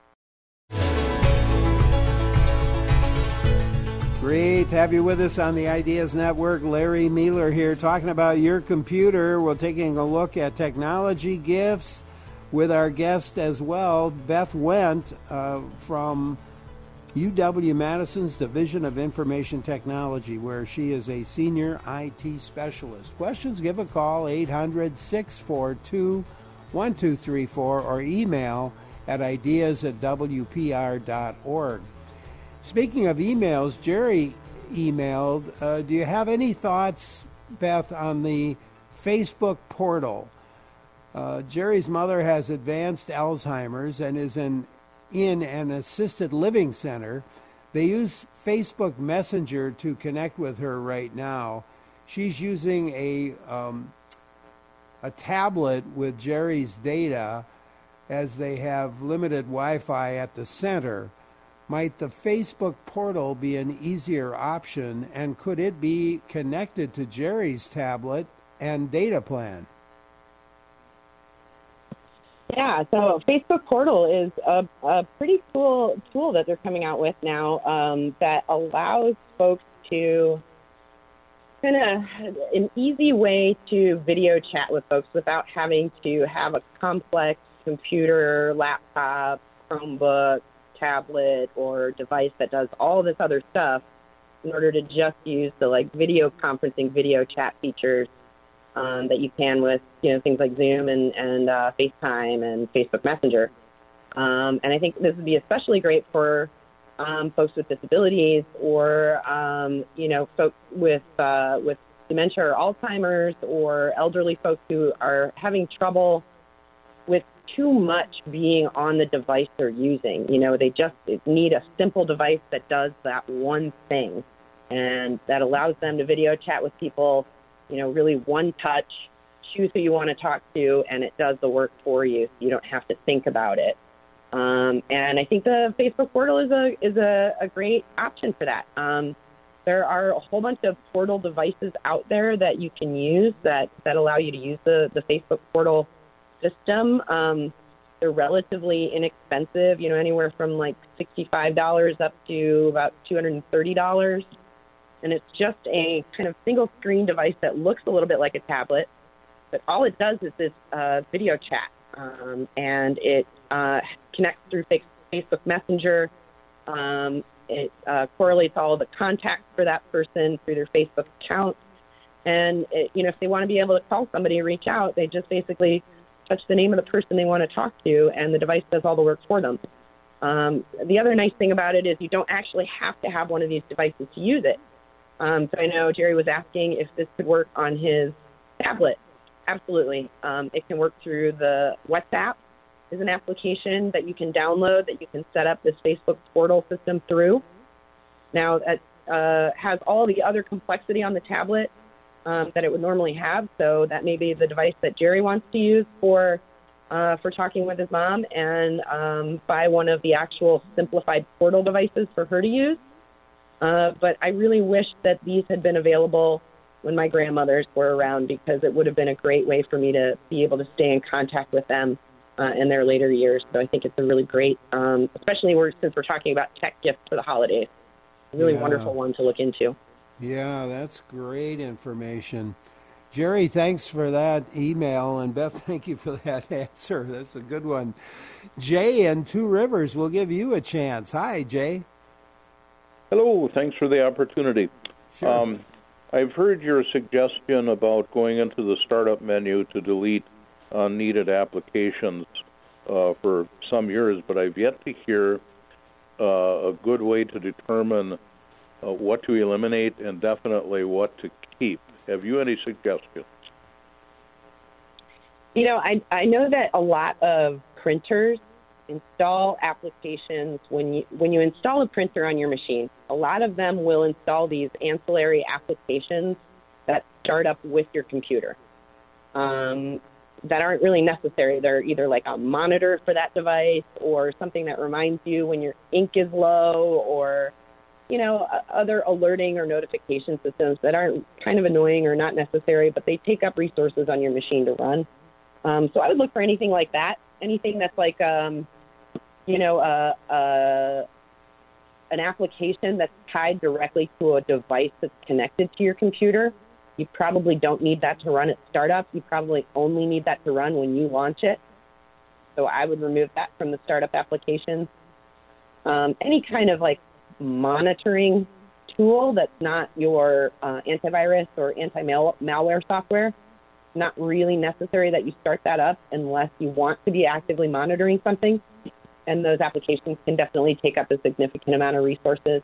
Great to have you with us on the Ideas Network. Larry Mueller here talking about your computer. We're taking a look at technology gifts with our guest as well, Beth Wendt uh, from U W-Madison's Division of Information Technology, where she is a senior I T specialist. Questions, give a call, eight hundred, six four two, one two three four, or email at ideas at w p r dot org. Speaking of emails, Jerry emailed, uh, do you have any thoughts, Beth, on the Facebook portal? Uh, Jerry's mother has advanced Alzheimer's and is in, in an assisted living center. They use Facebook Messenger to connect with her right now. She's using a, um, a tablet with Jerry's data as they have limited Wi-Fi at the center. Might the Facebook portal be an easier option, and could it be connected to Jerry's tablet and data plan? Yeah, so Facebook portal is a, a pretty cool tool that they're coming out with now um, that allows folks to kind of an easy way to video chat with folks without having to have a complex computer, laptop, Chromebook, tablet, or device that does all this other stuff in order to just use the like video conferencing, video chat features um, that you can with, you know, things like Zoom and, and uh, FaceTime and Facebook Messenger. Um, and I think this would be especially great for um, folks with disabilities or, um, you know, folks with uh, with dementia or Alzheimer's or elderly folks who are having trouble with too much being on the device they're using. You know, they just need a simple device that does that one thing and that allows them to video chat with people, you know, really one touch, choose who you want to talk to, and it does the work for you. So you don't have to think about it. Um, and I think the Facebook portal is a is a, a great option for that. Um, there are a whole bunch of portal devices out there that you can use that, that allow you to use the, the Facebook portal system. Um, they're relatively inexpensive, you know, anywhere from like sixty-five dollars up to about two hundred thirty dollars. And it's just a kind of single screen device that looks a little bit like a tablet, but all it does is this uh, video chat. Um, and it uh, connects through Facebook Messenger. Um, it uh, correlates all of the contacts for that person through their Facebook account. And, it, you know, if they want to be able to call somebody or reach out, they just basically touch the name of the person they want to talk to, and the device does all the work for them. Um, the other nice thing about it is you don't actually have to have one of these devices to use it. Um, so I know Jerry was asking if this could work on his tablet. Absolutely. Um, it can work through the WhatsApp is an application that you can download that you can set up this Facebook portal system through. Now, that uh, has all the other complexity on the tablet um, that it would normally have. So that may be the device that Jerry wants to use for uh, for talking with his mom, and um, buy one of the actual simplified portal devices for her to use. Uh, but I really wish that these had been available when my grandmothers were around, because it would have been a great way for me to be able to stay in contact with them uh, in their later years. So I think it's a really great, um, especially we're, since we're talking about tech gifts for the holidays, a really yeah. wonderful one to look into. Yeah, that's great information. Jerry, thanks for that email, and Beth, thank you for that answer. That's a good one. Jay in Two Rivers will give you a chance. Hi, Jay. Hello, thanks for the opportunity. Sure. Um, I've heard your suggestion about going into the startup menu to delete unneeded applications uh, for some years, but I've yet to hear uh, a good way to determine uh, what to eliminate and definitely what to keep. Have you any suggestions? You know, I, I know that a lot of printers install applications. When you when you install a printer on your machine, a lot of them will install these ancillary applications that start up with your computer um, that aren't really necessary. They're either like a monitor for that device or something that reminds you when your ink is low, or, you know, other alerting or notification systems that aren't kind of annoying or not necessary, but they take up resources on your machine to run. Um, so I would look for anything like that, anything that's like, um, you know, uh, uh, an application that's tied directly to a device that's connected to your computer. You probably don't need that to run at startup. You probably only need that to run when you launch it. So I would remove that from the startup applications. Um, any kind of like monitoring tool that's not your uh, antivirus or anti-malware software, not really necessary that you start that up unless you want to be actively monitoring something. And those applications can definitely take up a significant amount of resources.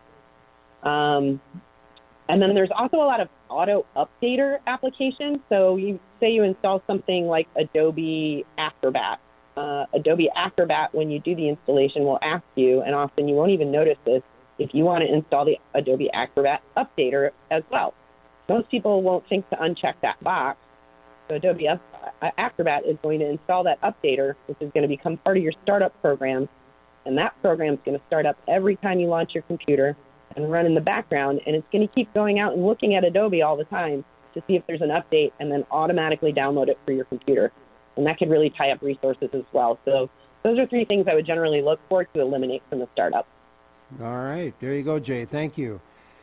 Um, and then there's also a lot of auto updater applications. So you say you install something like Adobe Acrobat. Uh, Adobe Acrobat, when you do the installation, will ask you, and often you won't even notice this, if you want to install the Adobe Acrobat updater as well. Most people won't think to uncheck that box. So Adobe Acrobat is going to install that updater, which is going to become part of your startup program. And that program is going to start up every time you launch your computer and run in the background. And it's going to keep going out and looking at Adobe all the time to see if there's an update, and then automatically download it for your computer. And that could really tie up resources as well. So those are three things I would generally look for to eliminate from the startup. All right. There you go, Jay. Thank you.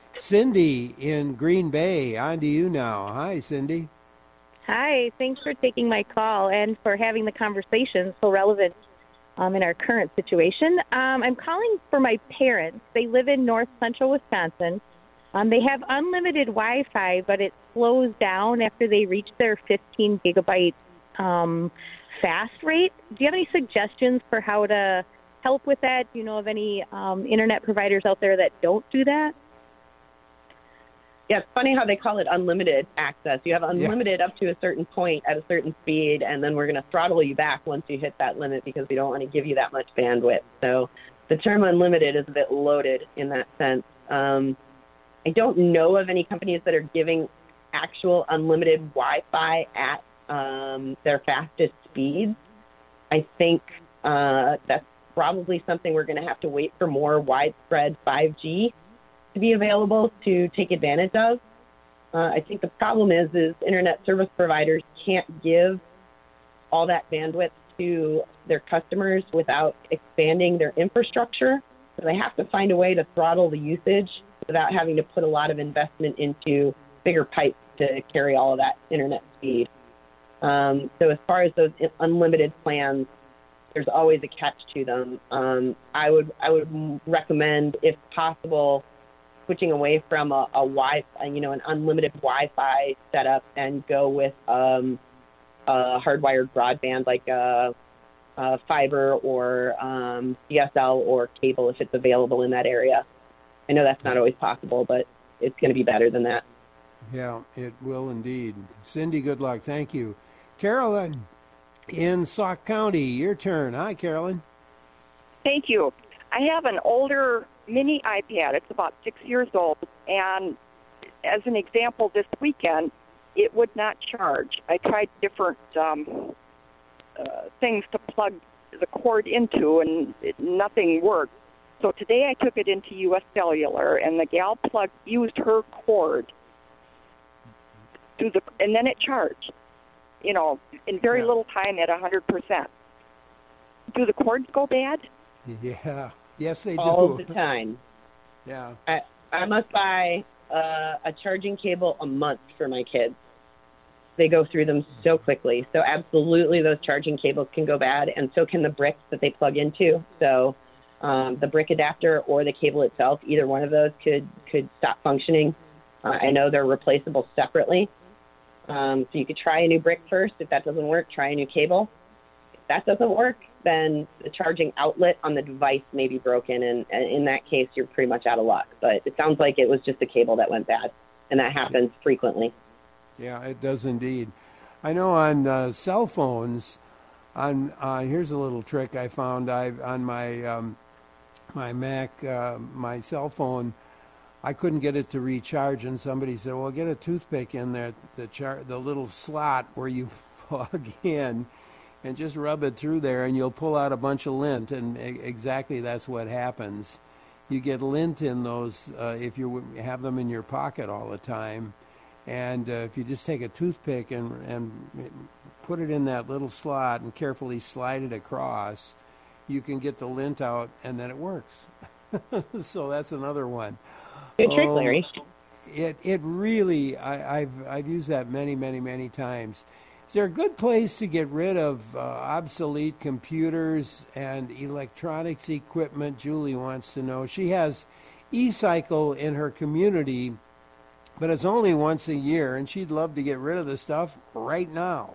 Cindy in Green Bay, on to you now. Hi, Cindy. Hi, thanks for taking my call and for having the conversation so relevant um, in our current situation. Um, I'm calling for my parents. They live in north central Wisconsin. Um, they have unlimited Wi-Fi, but it slows down after they reach their fifteen gigabyte um, fast rate. Do you have any suggestions for how to help with that? Do you know of any um, internet providers out there that don't do that? Yeah, it's funny how they call it unlimited access. You have unlimited yeah. up to a certain point at a certain speed, and then we're going to throttle you back once you hit that limit because we don't want to give you that much bandwidth. So the term unlimited is a bit loaded in that sense. Um, I don't know of any companies that are giving actual unlimited Wi-Fi at um, their fastest speeds. I think uh, that's probably something we're going to have to wait for more widespread five G to be available to take advantage of. Uh, I think the problem is, is internet service providers can't give all that bandwidth to their customers without expanding their infrastructure. So they have to find a way to throttle the usage without having to put a lot of investment into bigger pipes to carry all of that internet speed. Um, so as far as those unlimited plans, there's always a catch to them. Um, I would I would recommend, if possible, switching away from a, a Wi, you know, an unlimited Wi-Fi setup and go with um, a hardwired broadband like a, a fiber or um, D S L or cable if it's available in that area. I know that's not always possible, but it's going to be better than that. Yeah, it will indeed. Cindy, good luck. Thank you. Carolyn in Sauk County, your turn. Hi, Carolyn. Thank you. I have an older mini iPad. It's about six years old. And as an example, this weekend, it would not charge. I tried different um, uh, things to plug the cord into, and it, nothing worked. So today I took it into U S Cellular, and the gal plug used her cord to the, and then it charged, you know, in very yeah. little time at one hundred percent. Do the cords go bad? Yeah. Yes, they do. All the time. Yeah. I, I must buy uh, a charging cable a month for my kids. They go through them so quickly. So absolutely those charging cables can go bad, and so can the bricks that they plug into. So um, the brick adapter or the cable itself, either one of those could, could stop functioning. Uh, I know they're replaceable separately. Um, so you could try a new brick first. If that doesn't work, try a new cable. If that doesn't work, then the charging outlet on the device may be broken, and, and in that case, you're pretty much out of luck. But it sounds like it was just the cable that went bad, and that happens frequently. Yeah, it does indeed. I know on uh, cell phones, on uh, here's a little trick I found. I on my um, my Mac, uh, my cell phone, I couldn't get it to recharge, and somebody said, "Well, get a toothpick in there, the char- the little slot where you plug in, and just rub it through there, and you'll pull out a bunch of lint." And exactly that's what happens. You get lint in those uh, if you have them in your pocket all the time. And uh, if you just take a toothpick and and put it in that little slot and carefully slide it across, you can get the lint out, and then it works. So that's another one. Good trick, Larry. Oh, it it really I, I've I've used that many many many times. Is there a good place to get rid of uh, obsolete computers and electronics equipment? Julie wants to know. She has eCycle in her community, but it's only once a year, and she'd love to get rid of the stuff right now.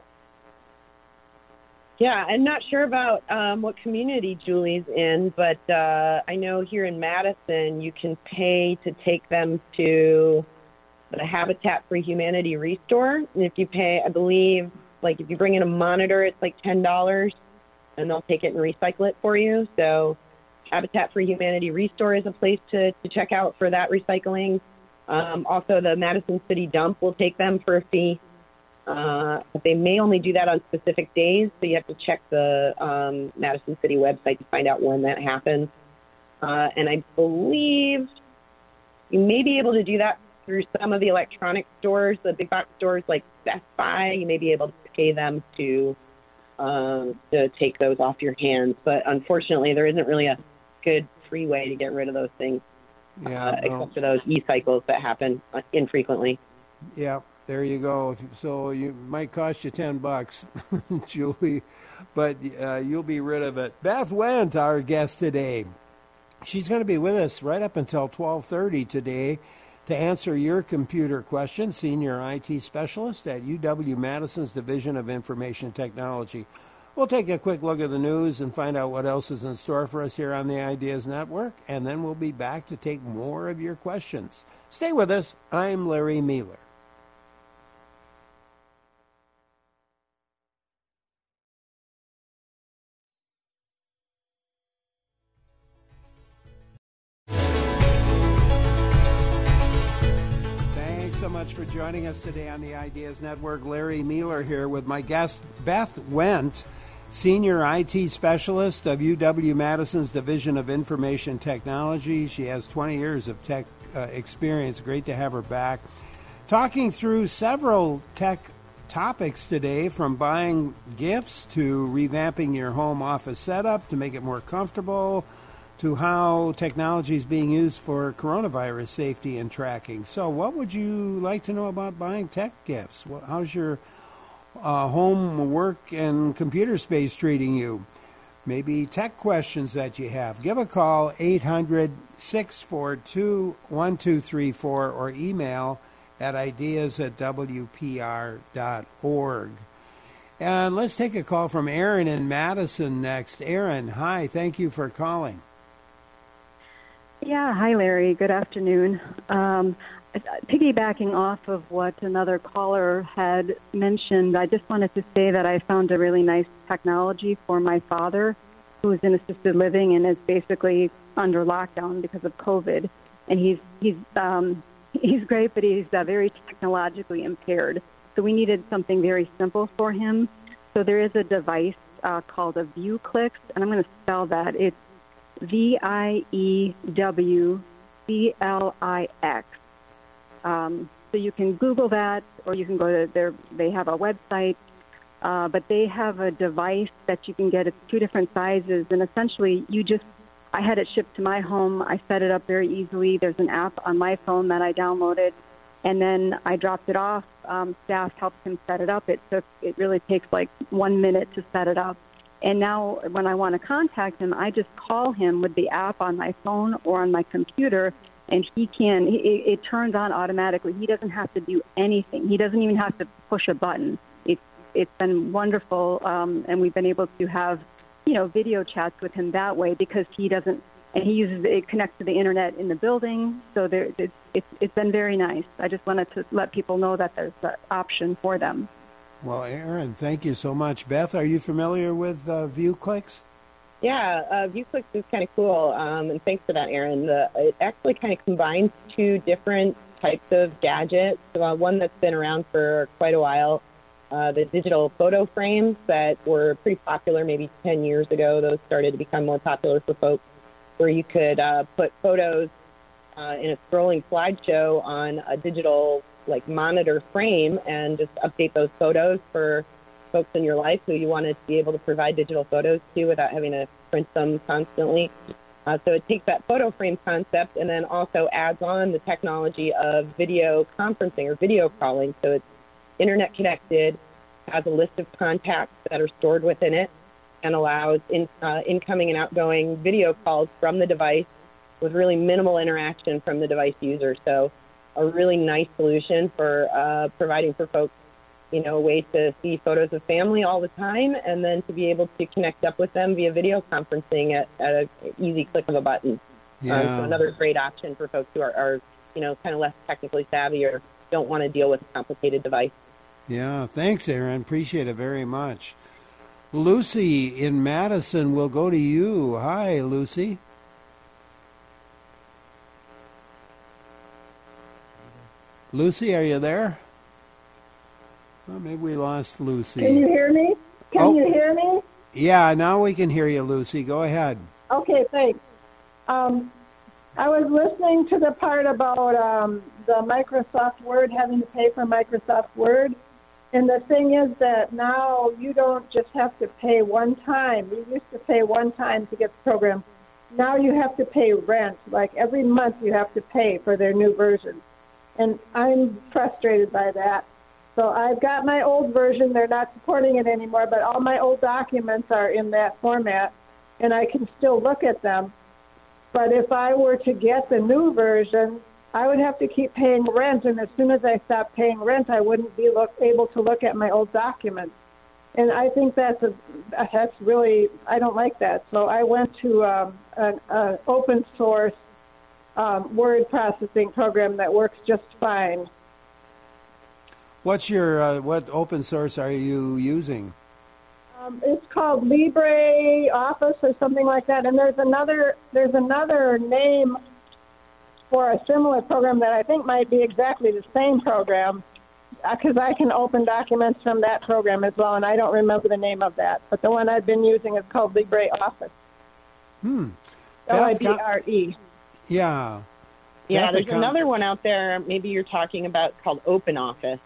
Yeah, I'm not sure about um, what community Julie's in, but uh, I know here in Madison you can pay to take them to the Habitat for Humanity Restore. And if you pay, I believe, like if you bring in a monitor, it's like ten dollars, and they'll take it and recycle it for you. So Habitat for Humanity Restore is a place to, to check out for that recycling. Um, also, the Madison City Dump will take them for a fee. Uh, but they may only do that on specific days, so you have to check the um, Madison City website to find out when that happens. Uh, and I believe you may be able to do that through some of the electronic stores, the big box stores like Best Buy. You may be able to pay them to um, to take those off your hands. But unfortunately, there isn't really a good free way to get rid of those things, yeah, uh, no. except for those e-cycles that happen infrequently. Yeah. There you go. So you might cost you ten bucks, Julie, but uh, you'll be rid of it. Beth Wendt, our guest today. She's going to be with us right up until twelve thirty today to answer your computer questions. Senior I T specialist at U W Madison's Division of Information Technology. We'll take a quick look at the news and find out what else is in store for us here on the Ideas Network, and then we'll be back to take more of your questions. Stay with us. I'm Larry Mueller. So much for joining us today on the Ideas Network. Larry Mueller here with my guest, Beth Wendt, Senior I T Specialist of U W-Madison's Division of Information Technology. She has twenty years of tech uh, experience. Great to have her back. Talking through several tech topics today, from buying gifts to revamping your home office setup to make it more comfortable, to how technology is being used for coronavirus safety and tracking. So what would you like to know about buying tech gifts? How's your uh, home, work, and computer space treating you? Maybe tech questions that you have. Give a call, eight hundred, six four two, one two three four, or email at ideas at w p r dot org. And let's take a call from Aaron in Madison next. Aaron, hi, thank you for calling. Yeah, hi, Larry. Good afternoon. Um, piggybacking off of what another caller had mentioned, I just wanted to say that I found a really nice technology for my father, who is in assisted living and is basically under lockdown because of COVID. And he's he's um, he's great, but he's uh, very technologically impaired. So we needed something very simple for him. So there is a device uh, called a ViewClix, and I'm going to spell that. It's V I E W C L I X. Um, so you can Google that, or you can go to their, they have a website, uh, but they have a device that you can get. It's two different sizes, and essentially you just, I had it shipped to my home. I set it up very easily. There's an app on my phone that I downloaded, and then I dropped it off. Um, staff helped him set it up. It took, it really takes like one minute to set it up. And now when I want to contact him, I just call him with the app on my phone or on my computer, and he can, it, it turns on automatically. He doesn't have to do anything. He doesn't even have to push a button. It's It's been wonderful, um, and we've been able to have, you know, video chats with him that way, because he doesn't, and he uses, it connects to the internet in the building, so there, it's, it's, it's been very nice. I just wanted to let people know that there's an option for them. Well, Aaron, thank you so much. Beth, are you familiar with uh, ViewClix? Yeah, uh, ViewClix is kind of cool, um, and thanks for that, Aaron. The, it actually kind of combines two different types of gadgets. Uh, one that's been around for quite a while, uh, the digital photo frames that were pretty popular maybe ten years ago. Those started to become more popular for folks, where you could uh, put photos uh, in a scrolling slideshow on a digital like monitor frame and just update those photos for folks in your life who you wanted to be able to provide digital photos to without having to print them constantly. Uh, so it takes that photo frame concept and then also adds on the technology of video conferencing or video calling. So it's internet connected, has a list of contacts that are stored within it, and allows in, uh, incoming and outgoing video calls from the device with really minimal interaction from the device user. So a really nice solution for uh, providing for folks, you know, a way to see photos of family all the time, and then to be able to connect up with them via video conferencing at, at an easy click of a button. Yeah. Um, so another great option for folks who are, are, you know, kind of less technically savvy or don't want to deal with a complicated device. Yeah, thanks, Aaron. Appreciate it very much. Lucy in Madison, will go to you. Hi, Lucy. Lucy, are you there? Well, maybe we lost Lucy. Can you hear me? Can oh. you hear me? Yeah, now we can hear you, Lucy. Go ahead. Okay, thanks. Um, I was listening to the part about um, the Microsoft Word, having to pay for Microsoft Word. And the thing is that now you don't just have to pay one time. You used to pay one time to get the program. Now you have to pay rent. Like every month you have to pay for their new version. And I'm frustrated by that. So I've got my old version. They're not supporting it anymore, but all my old documents are in that format, and I can still look at them. But if I were to get the new version, I would have to keep paying rent, and as soon as I stopped paying rent, I wouldn't be look, able to look at my old documents. And I think that's a that's really I don't like that. So I went to um, an, an open source um, word processing program that works just fine. What's your uh, what open source are you using? Um, it's called LibreOffice or something like that. And there's another there's another name for a similar program that I think might be exactly the same program, because I can open documents from that program as well, and I don't remember the name of that. But the one I've been using is called LibreOffice. Hmm. L I B R E. Yeah. Yeah, That's there's com- another one out there maybe you're talking about called OpenOffice.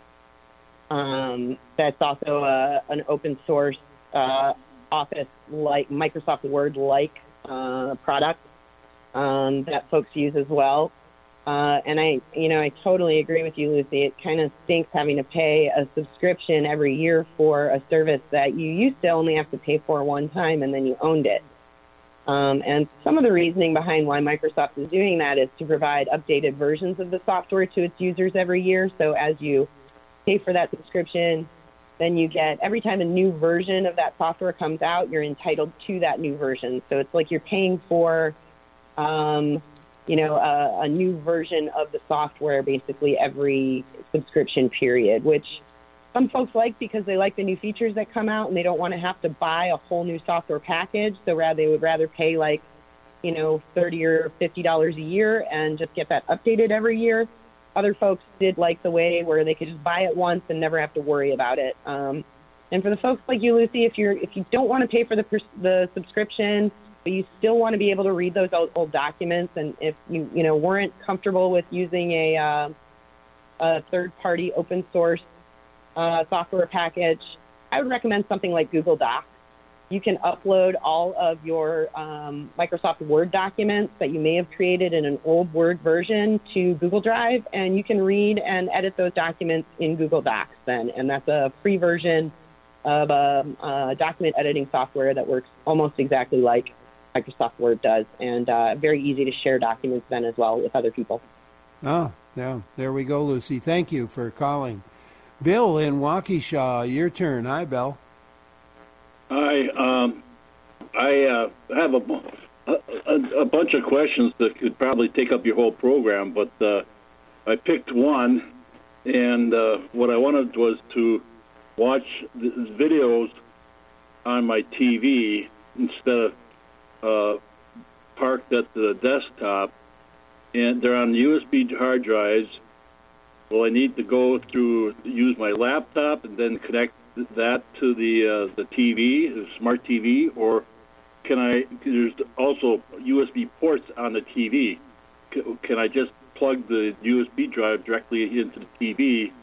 Um, that's also a, an open source uh, Office like Microsoft Word like uh, product um, that folks use as well. Uh, and I, you know, I totally agree with you, Lucy. It kind of stinks having to pay a subscription every year for a service that you used to only have to pay for one time and then you owned it. Um, and some of the reasoning behind why Microsoft is doing that is to provide updated versions of the software to its users every year. So as you pay for that subscription, then you get, every time a new version of that software comes out, you're entitled to that new version. So it's like you're paying for, um, you know, a, a new version of the software basically every subscription period, which some folks like because they like the new features that come out and they don't want to have to buy a whole new software package. So rather they would rather pay like, you know, thirty or fifty dollars a year and just get that updated every year. Other folks did like the way where they could just buy it once and never have to worry about it. Um, and for the folks like you, Lucy, if you're if you don't want to pay for the the subscription, but you still want to be able to read those old, old documents, and if you you know weren't comfortable with using a, uh, a third-party open source uh, software package, I would recommend something like Google Docs. You can upload all of your um, Microsoft Word documents that you may have created in an old Word version to Google Drive, and you can read and edit those documents in Google Docs then. And that's a free version of a, a document editing software that works almost exactly like Microsoft Word does, and uh, very easy to share documents then as well with other people. Oh, yeah. There we go, Lucy. Thank you for calling. Bill in Waukesha, your turn. Hi, Bill. Hi. Um, I uh, have a, a, a bunch of questions that could probably take up your whole program, but uh, I picked one, and uh, what I wanted was to watch the videos on my T V instead of uh, parked at the desktop, and they're on U S B hard drives. Well, I need to go through, use my laptop and then connect that to the uh, the T V, the smart T V, or can I, there's also U S B ports on the T V. Can I just plug the U S B drive directly into the T V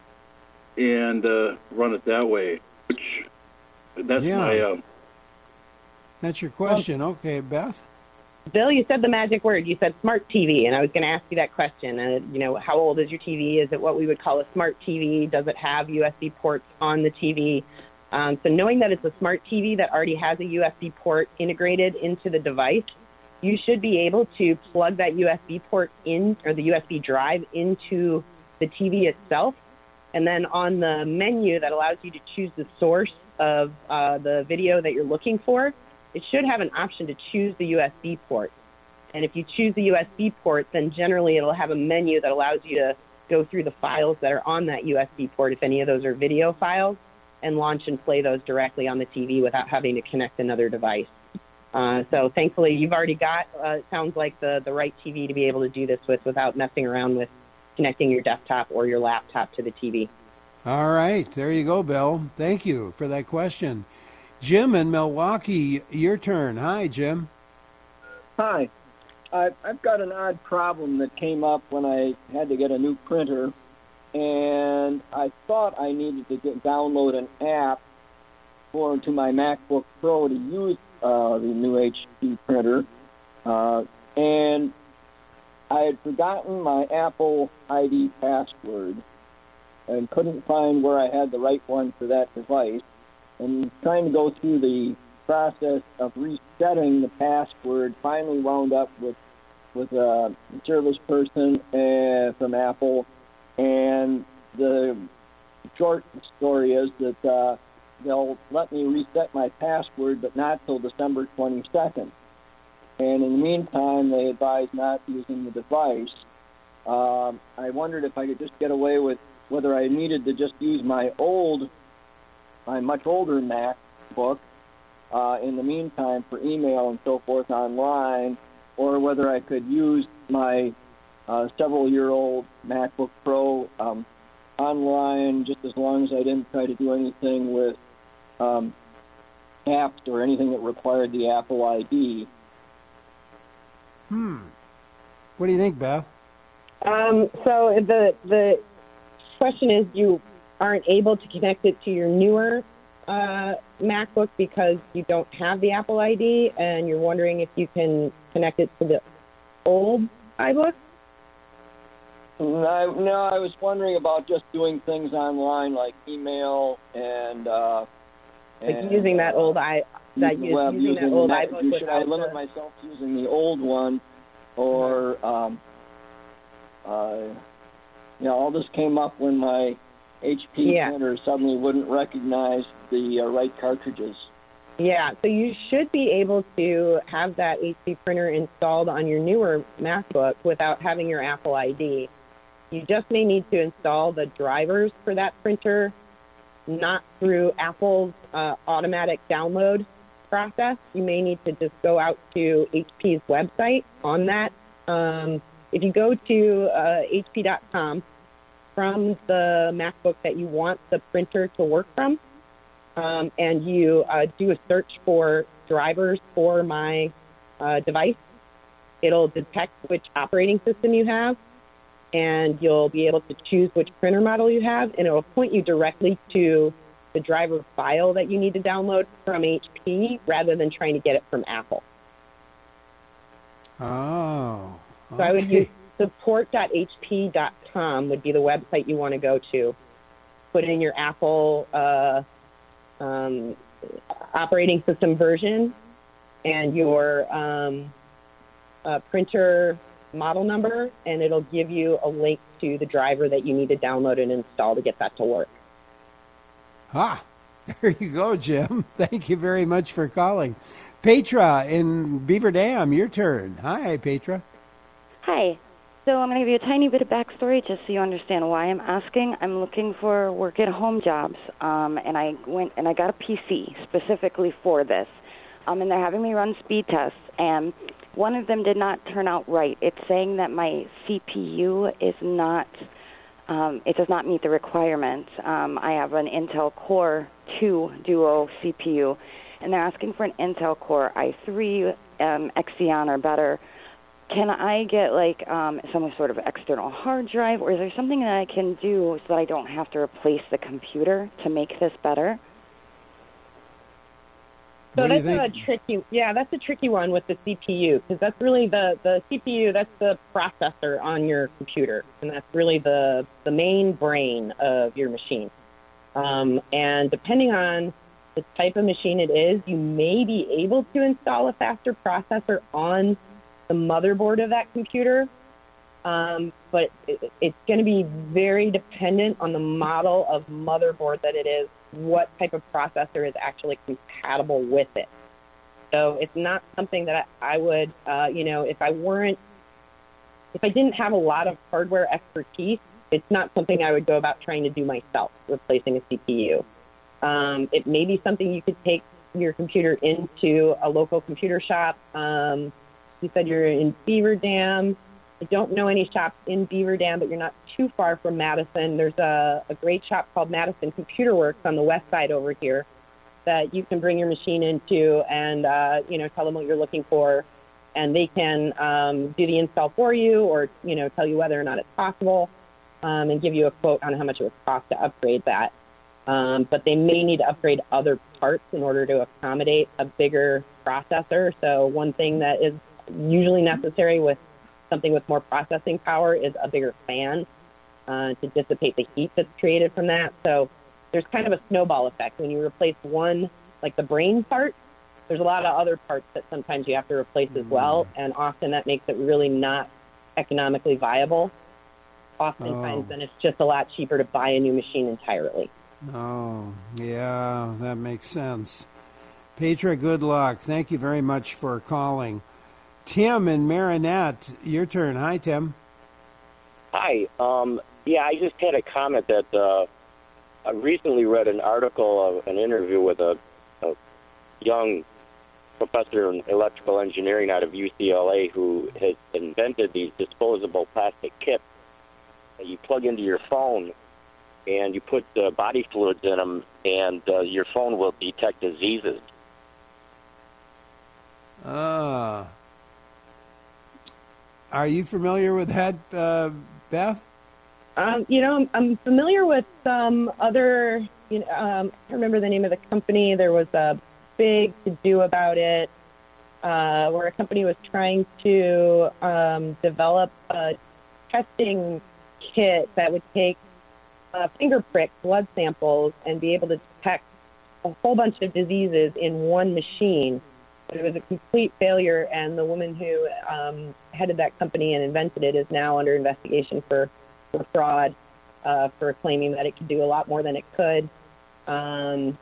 and uh, run it that way? Which, that's yeah. my... Uh, That's your question. Um, okay, Beth? Bill, you said the magic word. You said smart T V, and I was going to ask you that question. Uh, you know, how old is your T V? Is it what we would call a smart T V? Does it have U S B ports on the T V? Um, so knowing that it's a smart T V that already has a U S B port integrated into the device, you should be able to plug that U S B port in, or the U S B drive into the T V itself. And then on the menu that allows you to choose the source of uh, the video that you're looking for, it should have an option to choose the U S B port. And if you choose the U S B port, then generally it'll have a menu that allows you to go through the files that are on that U S B port, if any of those are video files, and launch and play those directly on the T V without having to connect another device. Uh, so thankfully, you've already got, uh, it sounds like, the, the right T V to be able to do this with without messing around with connecting your desktop or your laptop to the T V. All right. There you go, Bill. Thank you for that question. Jim in Milwaukee, your turn. Hi, Jim. Hi. I've, I've got an odd problem that came up when I had to get a new printer, and I thought I needed to get, download an app for to my MacBook Pro to use uh, the new H P printer, uh, and I had forgotten my Apple I D password and couldn't find where I had the right one for that device. And trying to go through the process of resetting the password, finally wound up with with a service person uh, from Apple. And the short story is that uh, they'll let me reset my password, but not till December twenty-second. And in the meantime, they advise not using the device. Um, I wondered if I could just get away with whether I needed to just use my old, my much older MacBook uh, in the meantime for email and so forth online, or whether I could use my uh, several-year-old MacBook Pro um, online just as long as I didn't try to do anything with um, apps or anything that required the Apple I D. Hmm. What do you think, Beth? Um, so the the question is, you aren't able to connect it to your newer uh, MacBook because you don't have the Apple I D, and you're wondering if you can connect it to the old iBook? I, no, I was wondering about just doing things online like email and uh, like and, using that old i that using, use, well, using, using that old that, iBook. Should I limit the, myself to using the old one, or um, uh, you know, all this came up when my H P Yeah. printer suddenly wouldn't recognize the uh, right cartridges. Yeah, so you should be able to have that H P printer installed on your newer MacBook without having your Apple I D. You just may need to install the drivers for that printer, not through Apple's uh, automatic download process. You may need to just go out to H P's website on that. Um, if you go to uh, H P dot com from the MacBook that you want the printer to work from, um, and you uh, do a search for drivers for my uh, device, it'll detect which operating system you have, and you'll be able to choose which printer model you have, and it will point you directly to the driver file that you need to download from H P rather than trying to get it from Apple. Oh. So Okay. I would use support dot H P dot com would be the website you want to go to. Put in your Apple uh, um, operating system version and your um, uh, printer model number, and it'll give you a link to the driver that you need to download and install to get that to work. Ah, there you go, Jim. Thank you very much for calling. Petra in Beaver Dam, your turn. Hi, Petra. Hi. So I'm going to give you a tiny bit of backstory just so you understand why I'm asking. I'm looking for work-at-home jobs, um, and I went and I got a P C specifically for this. Um, and they're having me run speed tests, and one of them did not turn out right. It's saying that my C P U is not, um, it does not meet the requirements. Um, I have an Intel Core two Duo C P U, and they're asking for an Intel Core i three um, Xeon or better. Can I get, like, um, some sort of external hard drive, or is there something that I can do so that I don't have to replace the computer to make this better? So What do you that's a think? tricky, yeah, that's a tricky one with the C P U, because that's really the, the C P U, that's the processor on your computer, and that's really the, the main brain of your machine. Um, and depending on the type of machine it is, you may be able to install a faster processor on the motherboard of that computer, um, but it, it's going to be very dependent on the model of motherboard that it is, what type of processor is actually compatible with it. So it's not something that I, I would, uh, you know, if I weren't, if I didn't have a lot of hardware expertise, it's not something I would go about trying to do myself, replacing a C P U. Um, it may be something you could take your computer into a local computer shop. Um, you said you're in Beaver Dam. I don't know any shops in Beaver Dam, but you're not too far from Madison. There's a, a great shop called Madison Computer Works on the west side over here that you can bring your machine into and, uh, you know, tell them what you're looking for, and they can um, do the install for you, or, you know, tell you whether or not it's possible, um, and give you a quote on how much it would cost to upgrade that. Um, but they may need to upgrade other parts in order to accommodate a bigger processor. So one thing that is usually necessary with something with more processing power is a bigger fan uh, to dissipate the heat that's created from that. So there's kind of a snowball effect. When you replace one, like the brain part, there's a lot of other parts that sometimes you have to replace as well, and often that makes it really not economically viable. Oftentimes, Oh. then it's just a lot cheaper to buy a new machine entirely. Oh, yeah, that makes sense. Petra, good luck. Thank you very much for calling. Tim in Marinette, your turn. Hi, Tim. Hi. Um, yeah, I just had a comment that uh, I recently read an article, of an interview with a, a young professor in electrical engineering out of U C L A who has invented these disposable plastic kits that you plug into your phone and you put uh, body fluids in them, and uh, your phone will detect diseases. Ah. Uh, are you familiar with that, uh, Beth? Um, you know, I'm, I'm familiar with some other, you know, um, I can't remember the name of the company. There was a big to-do about it uh, where a company was trying to um, develop a testing kit that would take uh, finger prick blood samples and be able to detect a whole bunch of diseases in one machine. But it was a complete failure, and the woman who um, headed that company and invented it is now under investigation for, for fraud, uh, for claiming that it could do a lot more than it could. Um,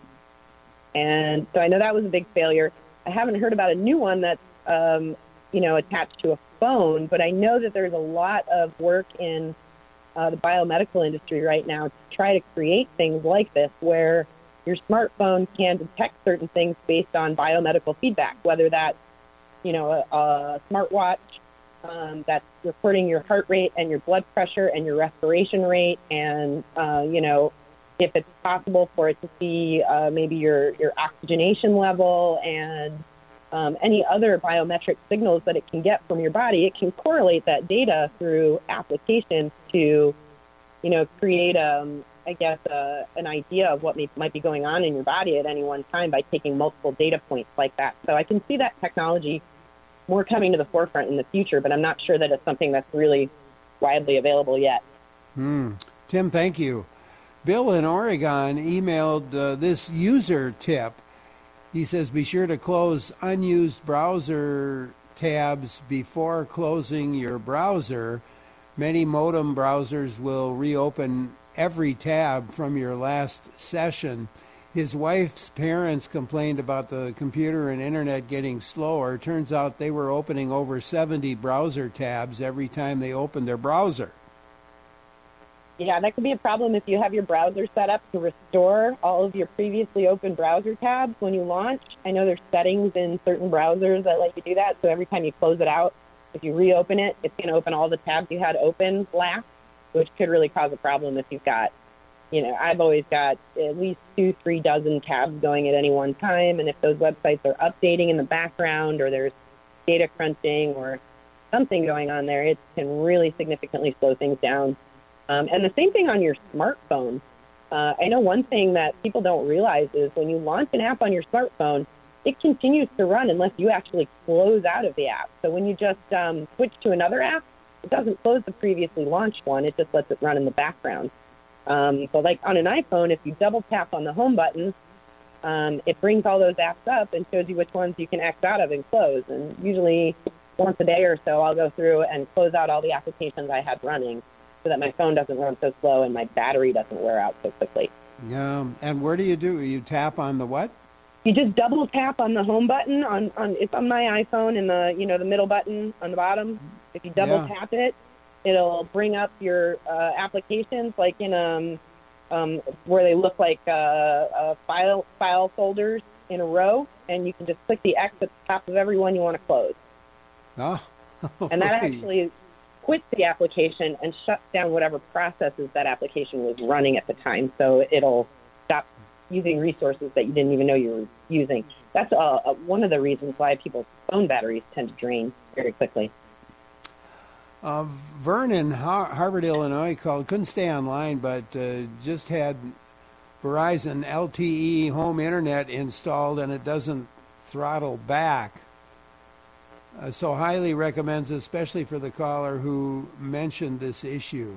and so I know that was a big failure. I haven't heard about a new one that's, um, you know, attached to a phone, but I know that there's a lot of work in uh, the biomedical industry right now to try to create things like this where your smartphone can detect certain things based on biomedical feedback, whether that's, you know, a, a smartwatch um, that's recording your heart rate and your blood pressure and your respiration rate, and, uh, you know, if it's possible for it to see uh, maybe your, your oxygenation level and um, any other biometric signals that it can get from your body, it can correlate that data through applications to, you know, create um, I guess, uh, an idea of what may, might be going on in your body at any one time by taking multiple data points like that. So I can see that technology more coming to the forefront in the future, but I'm not sure that it's something that's really widely available yet. Hmm. Tim, thank you. Bill in Oregon emailed uh, this user tip. He says, be sure to close unused browser tabs before closing your browser. Many modem browsers will reopen every tab from your last session. His wife's parents complained about the computer and internet getting slower. Turns out they were opening over seventy browser tabs every time they opened their browser. Yeah, that could be a problem if you have your browser set up to restore all of your previously open browser tabs when you launch. I know there's settings in certain browsers that let you do that, so every time you close it out, if you reopen it, it's going to open all the tabs you had open last, which could really cause a problem if you've got, you know, I've always got at least two, three dozen tabs going at any one time. And if those websites are updating in the background or there's data crunching or something going on there, it can really significantly slow things down. Um, and the same thing on your smartphone. Uh, I know one thing that people don't realize is when you launch an app on your smartphone, it continues to run unless you actually close out of the app. So when you just um, switch to another app, it doesn't close the previously launched one. It just lets it run in the background. Um, so like on an iPhone, if you double tap on the home button, um, it brings all those apps up and shows you which ones you can X out of and close. And usually once a day or so, I'll go through and close out all the applications I had running so that my phone doesn't run so slow and my battery doesn't wear out so quickly. Yeah. And where do you do? You tap on the what? You just double tap on the home button on, on it's on my iPhone in the, you know, the middle button on the bottom. If you double Yeah. tap it, it'll bring up your uh, applications like in um, um, where they look like uh, uh, file file folders in a row, and you can just click the X at the top of every one you want to close. Oh. And that actually quits the application and shuts down whatever processes that application was running at the time. So it'll stop using resources that you didn't even know you were using. That's uh, uh, one of the reasons why people's phone batteries tend to drain very quickly. Uh, Vernon, Har- Harvard, Illinois, called, couldn't stay online, but uh, just had Verizon L T E home internet installed, and it doesn't throttle back. Uh, so highly recommends, especially for the caller who mentioned this issue.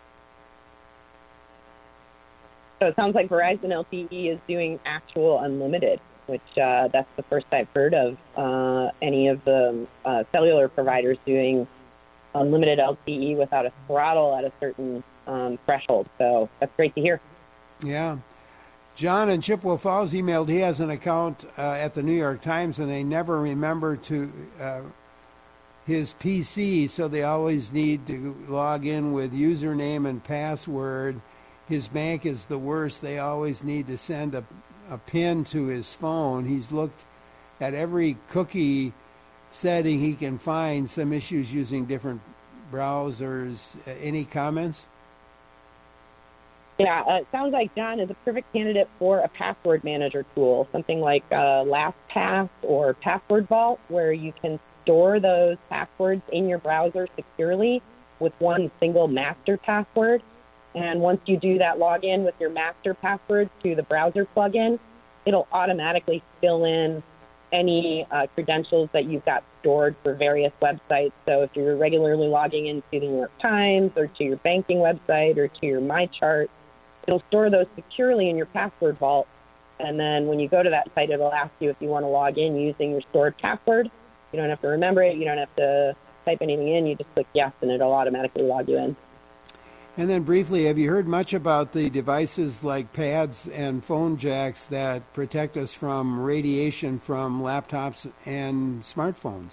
So it sounds like Verizon L T E is doing actual unlimited, which uh, that's the first I've heard of uh, any of the uh, cellular providers doing unlimited L T E without a throttle at a certain um, threshold. So that's great to hear. Yeah. John in Chippewa Falls emailed he has an account uh, at the New York Times, and they never remember to uh, his P C, so they always need to log in with username and password. His bank is the worst. They always need to send a, a PIN to his phone. He's looked at every cookie setting he can find, some issues using different browsers. Uh, any comments? Yeah, uh, it sounds like John is a perfect candidate for a password manager tool, something like uh, LastPass or Password Vault, where you can store those passwords in your browser securely with one single master password. And once you do that login with your master password to the browser plugin, it'll automatically fill in any uh, credentials that you've got stored for various websites. So if you're regularly logging into the New York Times or to your banking website or to your MyChart, it'll store those securely in your password vault. And then when you go to that site, it'll ask you if you want to log in using your stored password. You don't have to remember it. You don't have to type anything in. You just click yes, and it'll automatically log you in. And then briefly, have you heard much about the devices like pads and phone jacks that protect us from radiation from laptops and smartphones?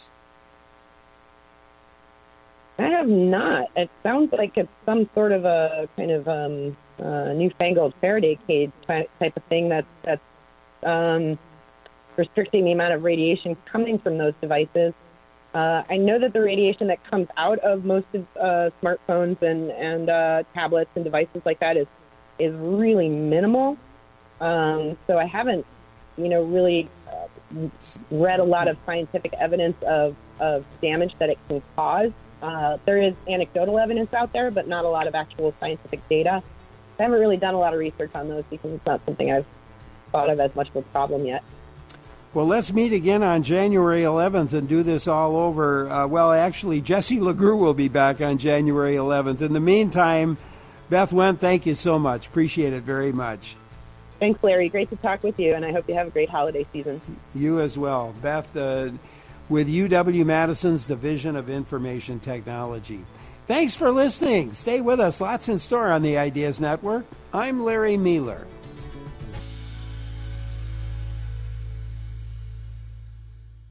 I have not. It sounds like it's some sort of a kind of um, uh, newfangled Faraday cage type of thing that's, that's um, restricting the amount of radiation coming from those devices. Uh, I know that the radiation that comes out of most of uh, smartphones and, and uh, tablets and devices like that is is really minimal. Um, so I haven't, you know, really uh, read a lot of scientific evidence of, of damage that it can cause. Uh, there is anecdotal evidence out there, but not a lot of actual scientific data. I haven't really done a lot of research on those because it's not something I've thought of as much of a problem yet. Well, let's meet again on January eleventh and do this all over. Uh, well, actually, Jesse LeGroux will be back on January eleventh. In the meantime, Beth Wendt, thank you so much. Appreciate it very much. Thanks, Larry. Great to talk with you, and I hope you have a great holiday season. You as well. Beth, uh, with U W-Madison's Division of Information Technology. Thanks for listening. Stay with us. Lots in store on the Ideas Network. I'm Larry Mueller.